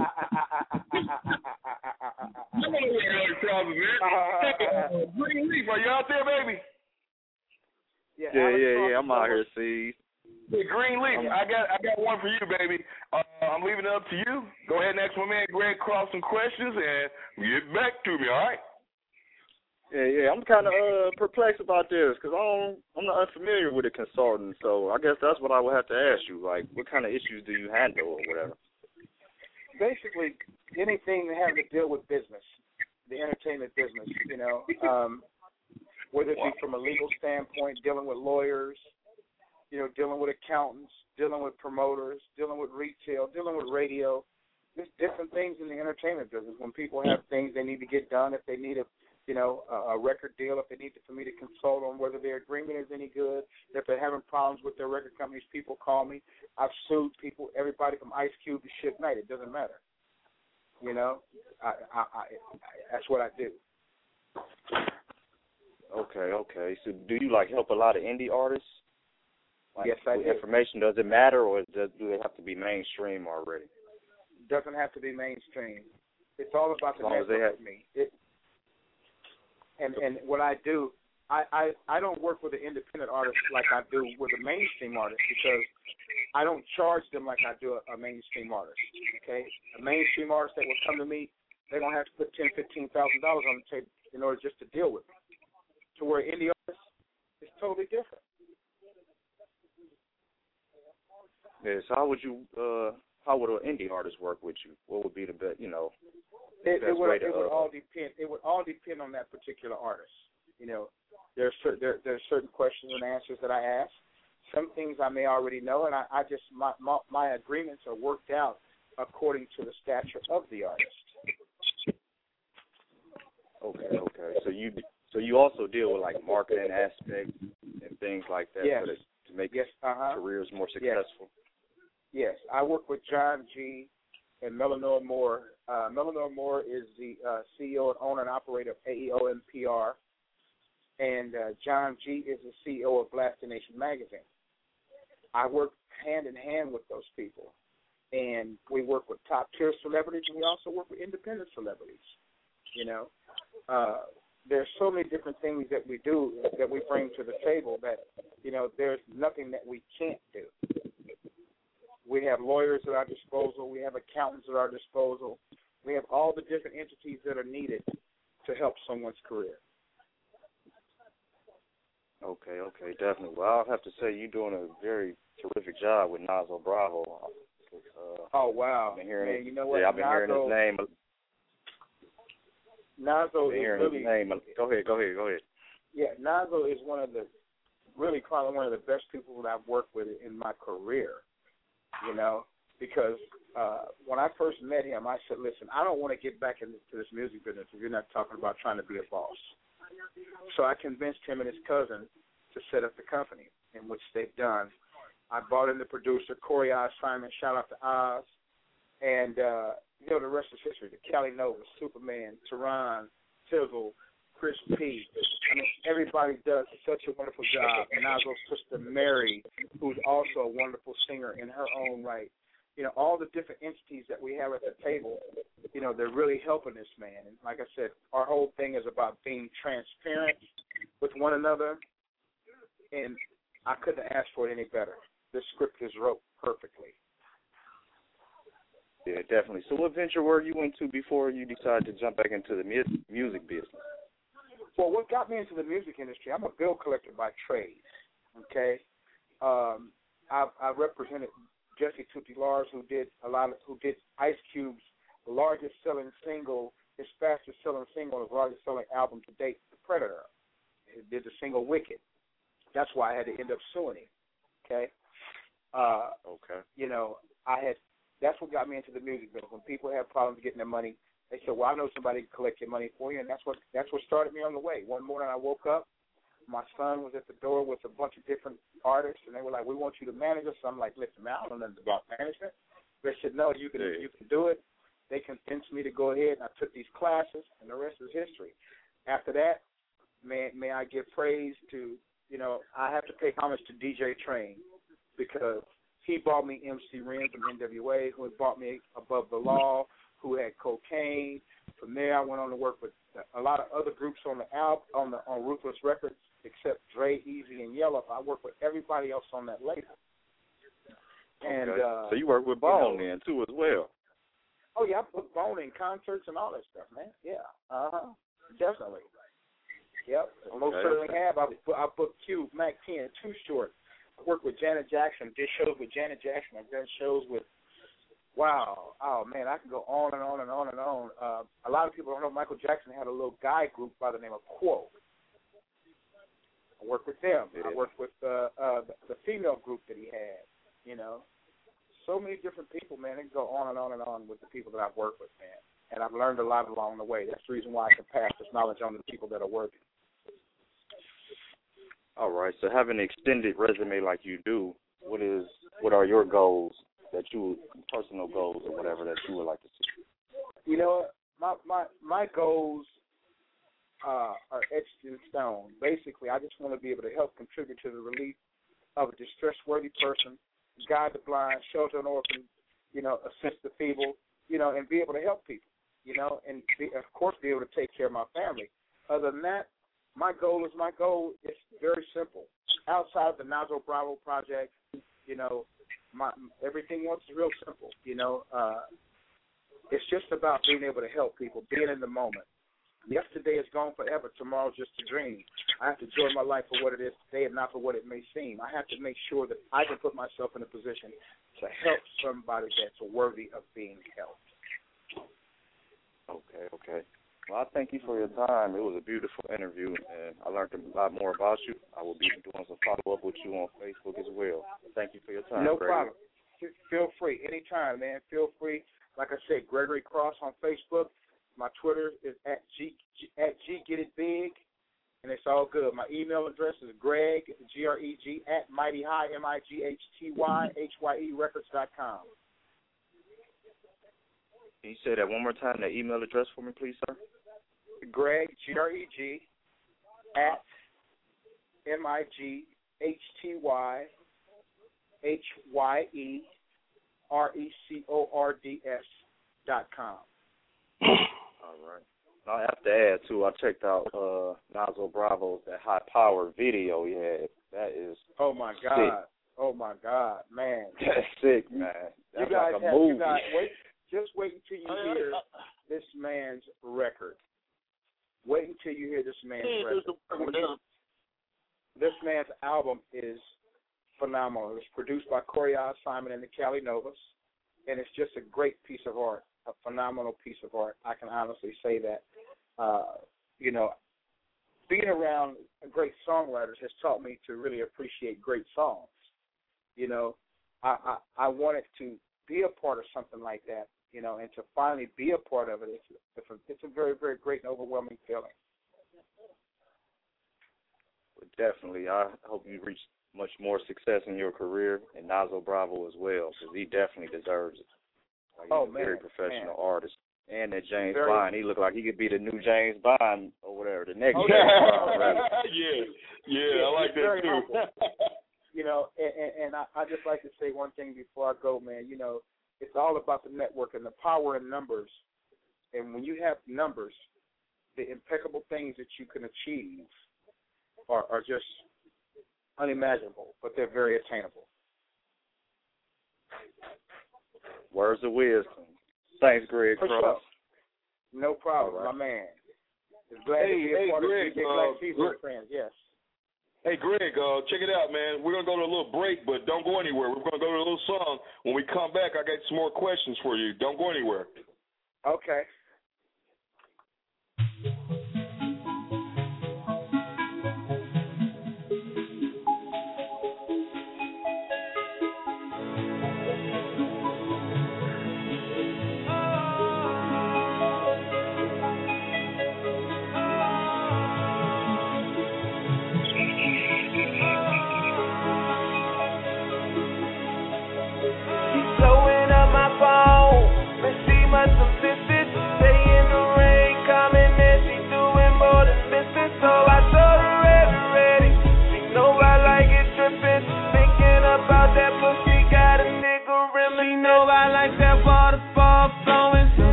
I don't know where Alex Cross is, man. Green Leaf, are you out there, baby? Yeah, yeah, yeah, yeah. I'm out here, see. Hey, Green Leaf, I got I got one for you, baby. Uh, I'm leaving it up to you. Go ahead and ask my man Greg Cross some questions and get back to me, all right? Yeah, yeah, I'm kind of uh, perplexed about this because I'm not unfamiliar with a consultant, so I guess that's what I would have to ask you. Like, what kind of issues do you handle or whatever? Basically, anything that has to deal with business, the entertainment business, you know, um, whether it be from a legal standpoint, dealing with lawyers, you know, dealing with accountants, dealing with promoters, dealing with retail, dealing with radio. There's different things in the entertainment business. When people have things they need to get done, if they need a you know, a, a record deal, if they need to, for me to consult on whether their agreement is any good, if they're having problems with their record companies, people call me. I've sued people, everybody from Ice Cube to Suge Knight. It doesn't matter. You know, I, I, I, I, that's what I do. Okay, okay. So do you, like, help a lot of indie artists? Like, yes, I with do. Information, does it matter, or does, do they have to be mainstream already? Doesn't have to be mainstream. It's all about the as long network as they have, with me. It, and and what I do, I, I I don't work with an independent artist like I do with a mainstream artist because I don't charge them like I do a, a mainstream artist. Okay, a mainstream artist that will come to me, they're gonna have to put ten, fifteen thousand dollars on the table in order just to deal with me. To where indie artists, it's totally different. Yeah. So how would you? Uh, how would an indie artist work with you? What would be the best? You know, it, best it would way to, it would uh, all depend. It would all depend on that particular artist. You know, there's cer- there there's certain questions and answers that I ask. Some things I may already know, and I, I just my, my my agreements are worked out according to the stature of the artist. Okay, okay. So you so you also deal with like marketing aspects and things like that, Yes. so that, to make Yes. Uh-huh. careers more Yes. successful. Yes, I work with John G. and Melanor Moore. Uh, Melanor Moore is the uh, C E O and owner and operator of A E O M P R, and uh, John G. is the C E O of Blasted Nation Magazine. I work hand in hand with those people, and we work with top tier celebrities, and we also work with independent celebrities. You know, uh, there's so many different things that we do that we bring to the table that, you know, there's nothing that we can't do. We have lawyers at our disposal. We have accountants at our disposal. We have all the different entities that are needed to help someone's career. Okay, okay, definitely. Well, I'll have to say you're doing a very terrific job with Nazo Bravo. Uh, oh, wow. I've been hearing Man, you know what? Yeah, I've been Nazo, hearing his name. Nazo been is hearing really... his name. Go ahead, go ahead, go ahead. Yeah, Nazo is one of the, really probably one of the best people that I've worked with in my career, you know, because uh, when I first met him, I said, listen, I don't want to get back into this music business if you're not talking about trying to be a boss. So I convinced him and his cousin to set up the company, in which they've done. I brought in the producer, Corey Oz Simon, shout out to Oz, and, uh, you know, the rest is history. The Cali Nova, Superman, Tehran, Tizzle, Chris P. I mean, everybody does such a wonderful job. And Nazo's sister, Mary, who's also a wonderful singer in her own right. You know, all the different entities that we have at the table, you know, they're really helping this man. And like I said, our whole thing is about being transparent with one another. And I couldn't ask for it any better. This script is wrote perfectly. Yeah, definitely. So what venture were you into before you decided to jump back into the mu- music business? Well, what got me into the music industry, I'm a bill collector by trade, okay? Um, I, I represented Jesse Tutti Lars, who did a lot of, who did Ice Cube's largest selling single, his fastest selling single, his largest selling album to date, The Predator. He did the single Wicked. That's why I had to end up suing him, okay? Uh, okay. You know, I had, that's what got me into the music business. When people have problems getting their money, they said, well, I know somebody can collect your money for you, and that's what that's what started me on the way. One morning I woke up, my son was at the door with a bunch of different artists, and they were like, we want you to manage us. So I'm like, listen, man, I don't know nothing about management. They said, no, you can yeah. you can do it. They convinced me to go ahead, and I took these classes, and the rest is history. After that, may, may I give praise to, you know, I have to pay homage to D J Train, because he bought me M C Ren from N W A, who had bought me Above the Law, who had Cocaine. From there, I went on to work with a lot of other groups on the album, on the on Ruthless Records, except Dre, Easy, and Yellow. I worked with everybody else on that label. And okay. uh, so you work with Bone you know, then too as well. Oh yeah, I booked Bone in concerts and all that stuff, man. Yeah, uh huh, definitely. Yep, okay, most certainly okay. have. I I booked Cube, Mac ten, Too Short. I worked with Janet Jackson. Did shows with Janet Jackson. I've done shows with. Wow. Oh, man, I can go on and on and on and on. Uh, a lot of people don't know Michael Jackson had a little guy group by the name of Quo. I worked with them. Yeah. I worked with uh, uh, the, the female group that he had, you know. So many different people, man. It can go on and on and on with the people that I've worked with, man. And I've learned a lot along the way. That's the reason why I can pass this knowledge on to the people that are worthy. All right. So having an extended resume like you do, what is what are your goals that you, personal goals or whatever that you would like to see? You know, my my my goals uh, are etched in stone. Basically, I just want to be able to help contribute to the relief of a distress-worthy person, guide the blind, shelter an orphan, you know, assist the feeble, you know, and be able to help people, you know, and be, of course be able to take care of my family. other than that, my goal is my goal is very simple. Outside of the Nazo Bravo project, you know, my everything else is real simple. You know, uh, it's just about being able to help people, being in the moment. Yesterday is gone forever. Tomorrow's just a dream. I have to enjoy my life for what it is today and not for what it may seem. I have to make sure that I can put myself in a position to help somebody that's worthy of being helped. Okay, okay. Well, I thank you for your time. It was a beautiful interview, and I learned a lot more about you. I will be doing some follow-up with you on Facebook as well. Thank you for your time, No Gregory. problem. Feel free. Anytime, man. Feel free. Like I said, Gregory Cross on Facebook. My Twitter is at G, at G Get It Big, and it's all good. My email address is Greg, G R E G, at Mighty High, M I G H T Y, H Y E Records dot com. Can you say that one more time, that email address for me, please, sir? Greg, G R E G, at M I G H T Y, H Y E R E C O R D S dot com. All right. I have to add, too, I checked out uh, Nazo Bravo's that high power video he had. That is Oh, my God. sick. Oh, my God, man. That's sick, man. That's you guys like a have, movie. You guys, wait, just wait until you hear this man's record. Wait until you hear this man's record. This man's album is phenomenal. It's produced by Corey Simon and the Cali Novas, and it's just a great piece of art, a phenomenal piece of art. I can honestly say that. Uh, you know, being around great songwriters has taught me to really appreciate great songs. You know, I, I, I wanted to be a part of something like that, you know, and to finally be a part of it, it's, it's, a, it's a very, very great and overwhelming feeling. Definitely. I hope you reach much more success in your career, and Nazo Bravo as well, because he definitely deserves it. Like, he's oh, a man, very professional man. artist. And that James Very Bond, he looked like he could be the new James Bond or whatever, the next oh, James yeah. Bond. Rather. yeah, yeah, I like that too. You know, and, and, and I, I just like to say one thing before I go, man. You know, it's all about the network and the power in numbers. And when you have numbers, the impeccable things that you can achieve are, are just unimaginable, but they're very attainable. Words of wisdom. Thanks, Greg For Cross. sure. No problem, right. my man. It's glad Hey, to be a hey, part Greg, of D J uh, Black Season, Greg- friends. Yes. Hey, Greg, uh, check it out, man. We're going to go to a little break, but don't go anywhere. We're going to go to a little song. When we come back, I got some more questions for you. Don't go anywhere. Okay.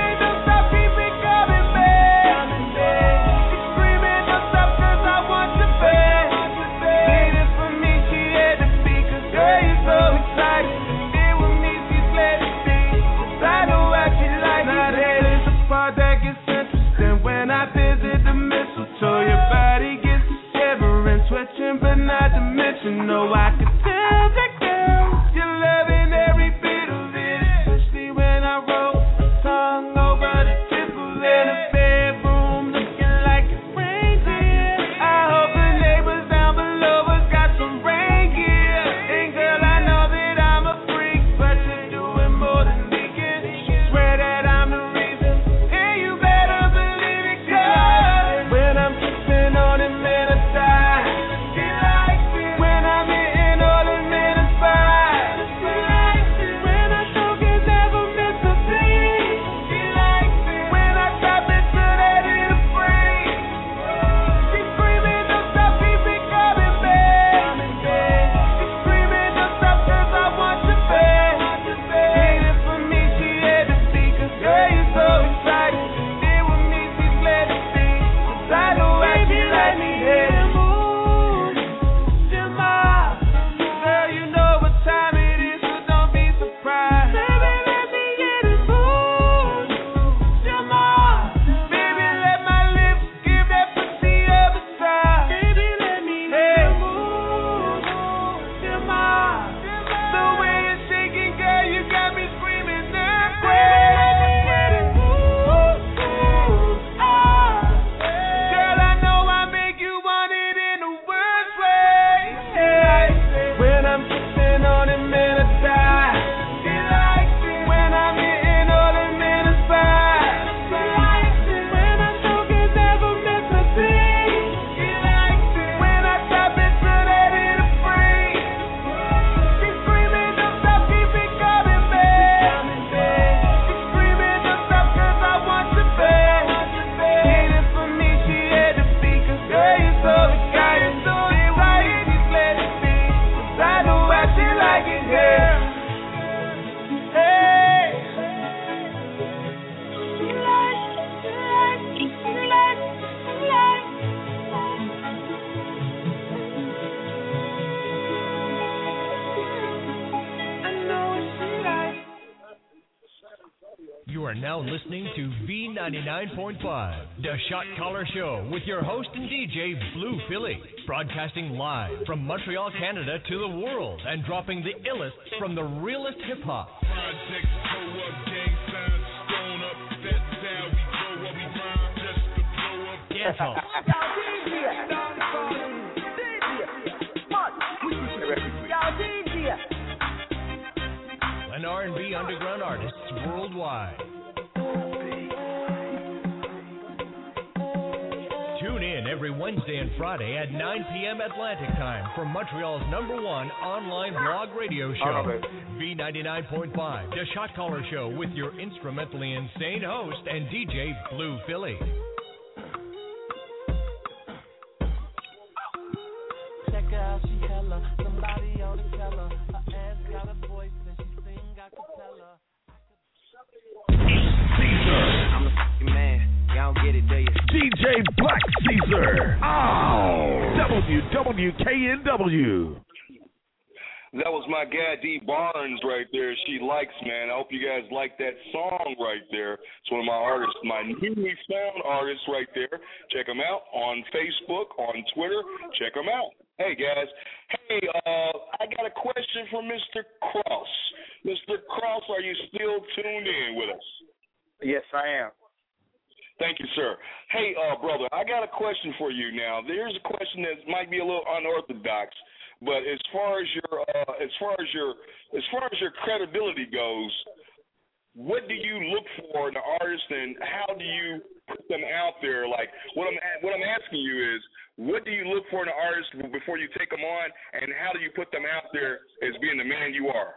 I want to now listening to V ninety-nine point five, the Shot Caller Show with your host and D J, Blue Philly, broadcasting live from Montreal, Canada to the world and dropping the illest from the realest hip-hop. Project go up, gang signs, stone up, that's how we go up, we rhyme just to blow up. Get home. And R and B underground artists worldwide. Tune in every Wednesday and Friday at nine p.m. Atlantic time for Montreal's number one online blog radio show, V ninety-nine point five, the Shot Caller Show with your instrumentally insane host and D J Blue Philly. Check her out, she hella, somebody ought to tell her, her ass got a voice and she sing acapella. Caesar. I'm a fucking man. Y'all don't get it, do you? D J Black Caesar. Oh, W W K N W. That was my guy D Barnes right there. She likes, man. I hope you guys like that song right there. It's one of my artists, my newly found artists right there. Check them out on Facebook, on Twitter. Check them out. Hey, guys. Hey, uh, I got a question for Mister Cross. Mister Cross, are you still tuned in with us? Yes, I am. Thank you, sir. Hey, uh, brother, I got a question for you now. There's a question that might be a little unorthodox, but as far as your, uh, as far as your, as far as your credibility goes, what do you look for in an artist, and how do you put them out there? Like, what I'm, what I'm asking you is, what do you look for in an artist before you take them on, and how do you put them out there as being the man you are?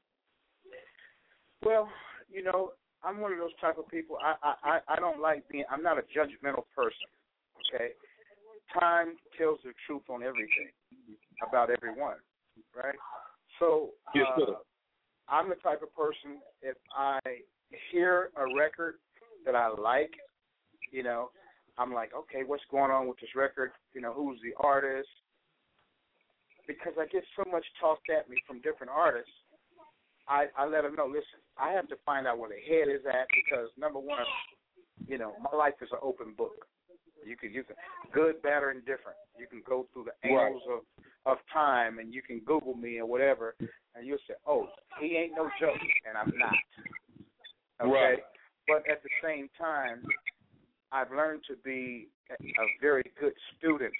Well, you know, I'm one of those type of people. I, I, I don't like being, I'm not a judgmental person, okay? Time tells the truth on everything, about everyone, right? So yes, uh, I'm the type of person, if I hear a record that I like, you know, I'm like, okay, what's going on with this record? You know, who's the artist? Because I get so much tossed at me from different artists, I, I let them know, listen, I have to find out where the head is at because, number one, you know, my life is an open book. You can, you can, good, bad, or indifferent. You can go through the angles right. of, of time, and you can Google me or whatever, and you'll say, oh, he ain't no joke, and I'm not. Okay? Right. But at the same time, I've learned to be a, a very good student,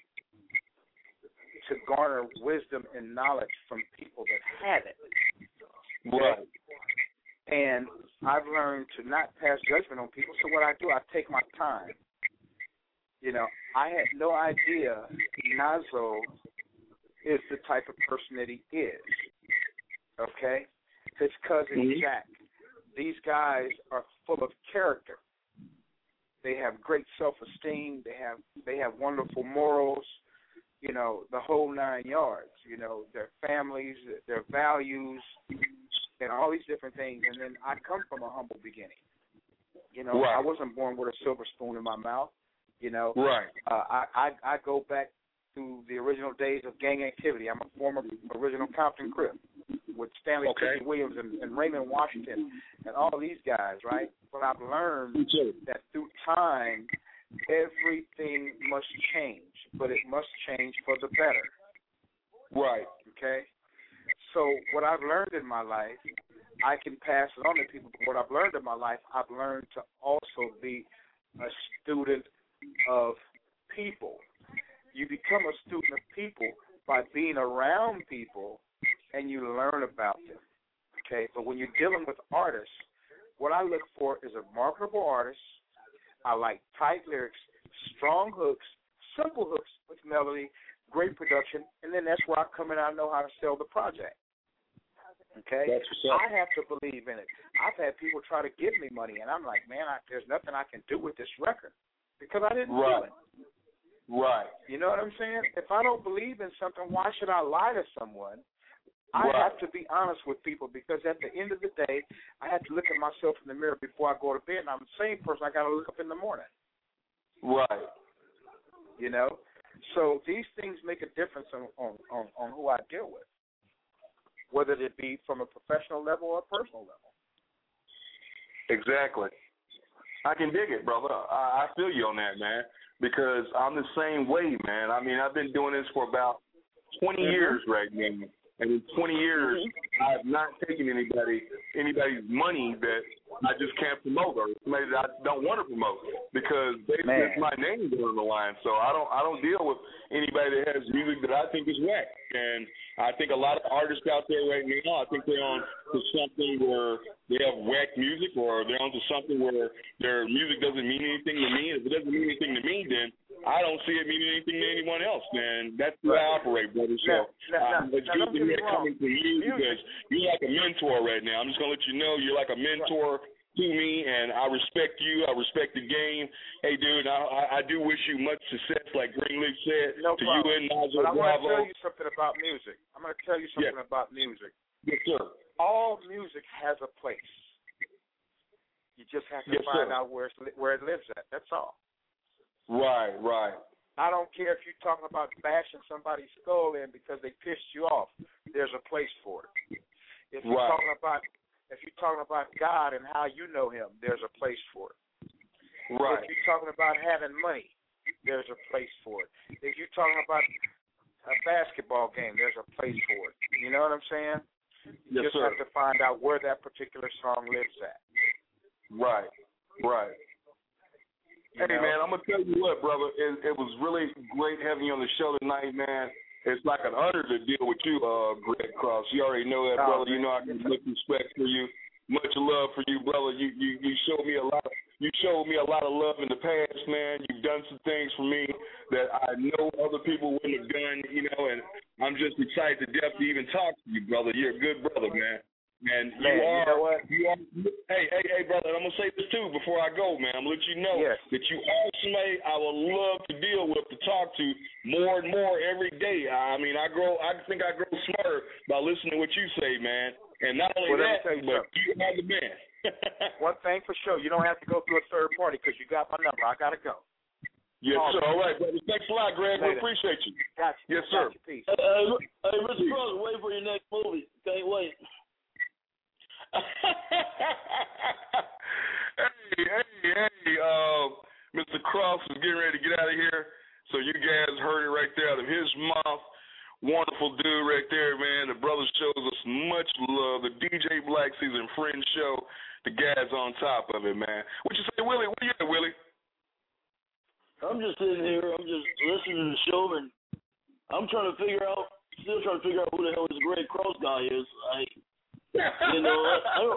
to garner wisdom and knowledge from people that have it. Right. And I've learned to not pass judgment on people. So what I do, I take my time. You know, I had no idea Nazo is the type of person that he is. Okay? His cousin mm-hmm. Jack. These guys are full of character. They have great self-esteem. They have they have wonderful morals. You know, the whole nine yards. You know, their families, their values, and all these different things. And then I come from a humble beginning. You know, right. I wasn't born with a silver spoon in my mouth. You know, right. Uh, I, I I go back to the original days of gang activity. I'm a former original Compton Crip with Stanley okay. Williams and, and Raymond Washington and all these guys, right? But I've learned that through time, everything must change, but it must change for the better. Right. Okay? So what I've learned in my life, I can pass it on to people. But what I've learned in my life, I've learned to also be a student of people. You become a student of people by being around people and you learn about them. Okay? But when you're dealing with artists, what I look for is a marketable artist. I like tight lyrics, strong hooks, simple hooks with melody, great production, and then that's where I come in and I know how to sell the project. Okay? That's I have to believe in it. I've had people try to give me money, and I'm like, man, I, there's nothing I can do with this record because I didn't right. do it. Right. You know what I'm saying? If I don't believe in something, why should I lie to someone? I right. have to be honest with people because at the end of the day, I have to look at myself in the mirror before I go to bed, and I'm the same person I got to look up in the morning. Right. You know? So these things make a difference on, on, on, on who I deal with, whether it be from a professional level or a personal level. Exactly. I can dig it, brother. I, I feel you on that, man, because I'm the same way, man. I mean, I've been doing this for about twenty mm-hmm. years right now. And in twenty years, mm-hmm. I have not taken anybody anybody's money that I just can't promote or somebody that I don't want to promote because basically my name is on the line. So I don't I don't deal with anybody that has music that I think is whack. And I think a lot of artists out there right now, I think they're on to something where they have whack music, or they're on to something where their music doesn't mean anything to me. If it doesn't mean anything to me, then I don't see it meaning anything to anyone else, man. That's the way I operate, brother. So now, now, um, it's now, good to hear coming from you because you're like a mentor right now. I'm just going to let you know you're like a mentor right. to me, and I respect you. I respect the game. Hey, dude, I, I do wish you much success, like Greenleaf said, no to problem. you and Nazo But I want Bravo. to tell you something about music. I'm going to tell you something yeah. about music. Yes, sir. All music has a place. You just have to yes, find sir. out where it's, where it lives at. That's all. Right, right. I don't care if you're talking about bashing somebody's skull in because they pissed you off. There's a place for it. If you're right. talking about if you're talking about God and how you know Him, there's a place for it. Right. If you're talking about having money, there's a place for it. If you're talking about a basketball game, there's a place for it. You know what I'm saying? You yes, just sir. have to find out where that particular song lives at. Right, right. You hey, know? man, I'm going to tell you what, brother. It, it was really great having you on the show tonight, man. It's like an honor to deal with you, uh, Greg Cross. You already know that, oh, brother. Man. You know I got much respect for you, much love for you, brother. You, you you showed me a lot. Of, you showed me a lot of love in the past, man. You've done some things for me that I know other people wouldn't have done, you know. And I'm just excited to death to even talk to you, brother. You're a good brother, man. And you man, are, you know what? you are, hey, hey, hey, brother, and I'm going to say this, too, before I go, man. I'm going to let you know yes. that you are somebody I would love to deal with, to talk to more and more every day. I mean, I grow, I think I grow smarter by listening to what you say, man. And not only well, that, you but something. you are the man. One thing for sure, you don't have to go through a third party because you got my number. I got to go. Yes, oh, sir. All right, brother. Thanks a lot, Greg. Later. We appreciate you. Got you. Yes, sir. Got you. Peace. Hey, hey, hey Mister Cross, wait for your next movie. Can't wait. hey, hey, hey, uh, Mister Cross is getting ready to get out of here. So you guys heard it right there out of his mouth. Wonderful dude right there, man. The brother shows us much love. The D J Black Season Friend Show. The guy's on top of it, man. What you say, Willie? What you at, Willie? I'm just sitting here. I'm just listening to the show, and I'm trying to figure out, still trying to figure out who the hell this Greg Cross guy is. I You know, I, I don't.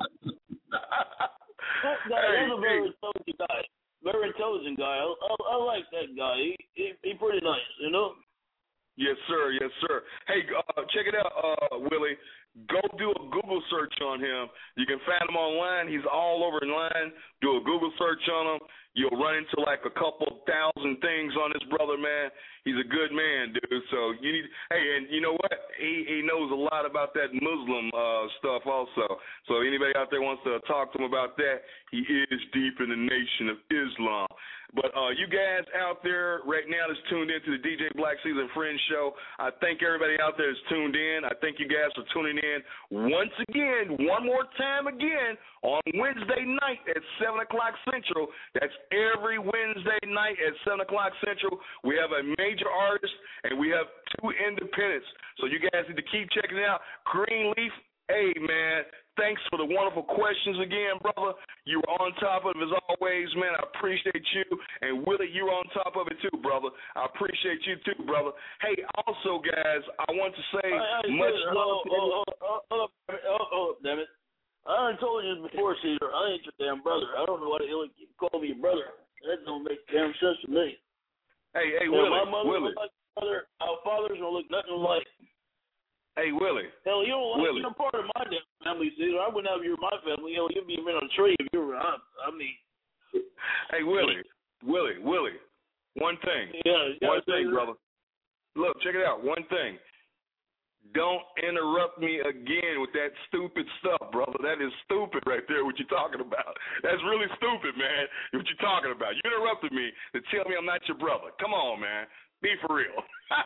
That guy hey, is a very hey. intelligent guy. Very intelligent guy. I, I, I like that guy. He, he he pretty nice, you know. Yes, sir. Yes, sir. Hey, uh, check it out, uh, Willie. Go do a Google search on him. You can find him online. He's all over online. Do a Google search on him. You'll run into like a couple thousand things on this brother, man. He's a good man, dude. So you need, hey, and you know what? He he knows a lot about that Muslim uh, stuff also. So anybody out there wants to talk to him about that, he is deep in the nation of Islam. But uh, you guys out there right now that's tuned in to the D J Black Season Friends Show, I thank everybody out there that's tuned in. I thank you guys for tuning in once again, one more time again, on Wednesday night at seven o'clock Central. That's every Wednesday night at seven o'clock Central. We have a major artist, and we have two independents. So you guys need to keep checking it out. Greenleaf, hey, man, thanks for the wonderful questions again, brother. You were on top of it as always, man. I appreciate you. And Willie, you were on top of it too, brother. I appreciate you too, brother. Hey, also, guys, I want to say I, I much said, love oh, to oh, oh, oh, oh, oh, damn it. I already told you before, Cedar, I ain't your damn brother. I don't know why the hell you call me your brother. That don't make damn sense to me. Hey, hey, yeah, Willie, my mother Willie. Like brother, our fathers don't look nothing alike. Hey, Willie. Hell, you don't like Willie. you're part of my damn family, Cedar. I wouldn't have you in my family. Hell, you'd be in a tree if you were. I, I mean. Hey, Willie, Willie, Willie. One thing. Yeah. yeah One thing, brother. Look, check it out. One thing. Don't interrupt me again with that stupid stuff, brother. That is stupid right there, what you're talking about. That's really stupid, man, what you're talking about. You interrupted me to tell me I'm not your brother. Come on, man. Be for real.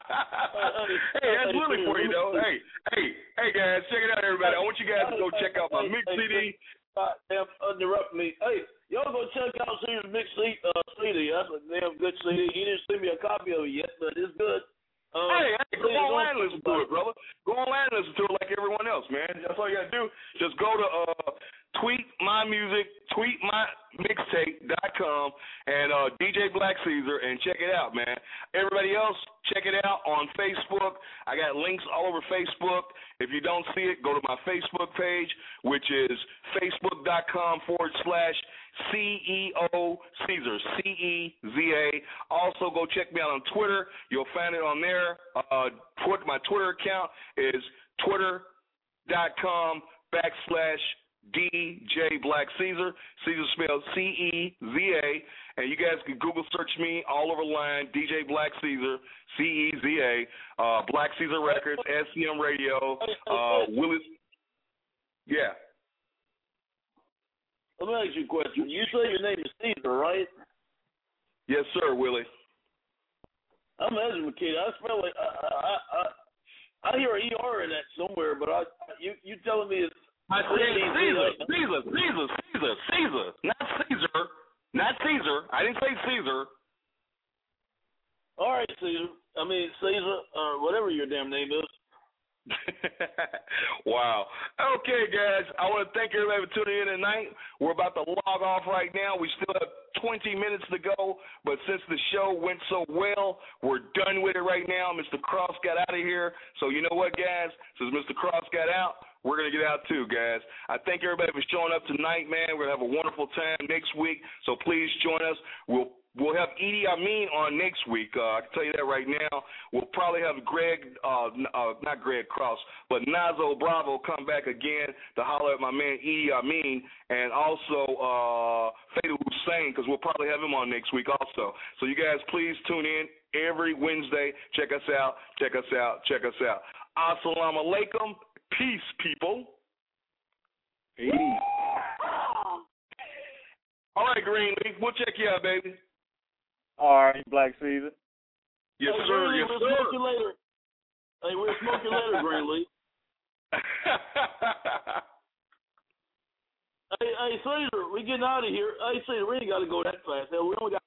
Hey, that's really for you, though. Hey, hey, hey, guys, check it out, everybody. I want you guys to go check out my mix C D. goddamn interrupt me. Hey, y'all go check out Caesar's Big C, uh, C D. That's a damn good C D. He didn't send me a copy of it yet, but it's good. Um, hey, hey, go online and listen to it, brother. Go online and listen to it like everyone else, man. That's all you got to do. Just go to uh, tweet my music, tweet my mixtape dot com, and uh, D J Black Caesar, and check it out, man. Everybody else, check it out on Facebook. I got links all over Facebook. If you don't see it, go to my Facebook page, which is facebook dot com forward slash C E O Caesar, C E Z A. Also, go check me out on Twitter. You'll find it on there. Uh, put my Twitter account is twitter dot com backslash D J Black Caesar. Caesar spelled C E Z A. And you guys can Google search me all over the line, D J Black Caesar, C E Z A, uh, Black Caesar Records, S C M Radio, uh, Willis. Yeah. Let me ask you a question. You say your name is Caesar, right? Yes, sir, Willie. I'm educated. I spell it. I, I, I, I hear an E R in that somewhere, but I, you, you telling me it's. I said Caesar, Caesar, Caesar, Caesar, Caesar, not Caesar, not Caesar. I didn't say Caesar. All right, Caesar. I mean Caesar, or whatever your damn name is. Wow. Okay, guys. I want to thank everybody for tuning in tonight. We're about to log off right now. We still have twenty minutes to go, but since the show went so well, we're done with it right now. Mister Cross got out of here. So you know what, guys? Since Mister Cross got out, we're going to get out too, guys. I thank everybody for showing up tonight, man. We're going to have a wonderful time next week, so please join us. We'll We'll have Edie Amin on next week. Uh, I can tell you that right now. We'll probably have Greg, uh, uh, not Greg Cross, but Nazo Bravo come back again to holler at my man Edie Amin, and also uh, Fatal Hussein, because we'll probably have him on next week also. So you guys please tune in every Wednesday. Check us out, check us out, check us out. Assalamu alaikum. Peace, people. Peace. All right, Greenleaf, we'll check you out, baby. All right, Black Caesar. Yes, hey, sir. Greenleaf, Yes, we'll sir. smoke you later. Hey, we'll smoke you later, Greenleaf. hey, hey, Caesar, we getting out of here. Hey, Caesar, we ain't got to go that fast. Hell, we only got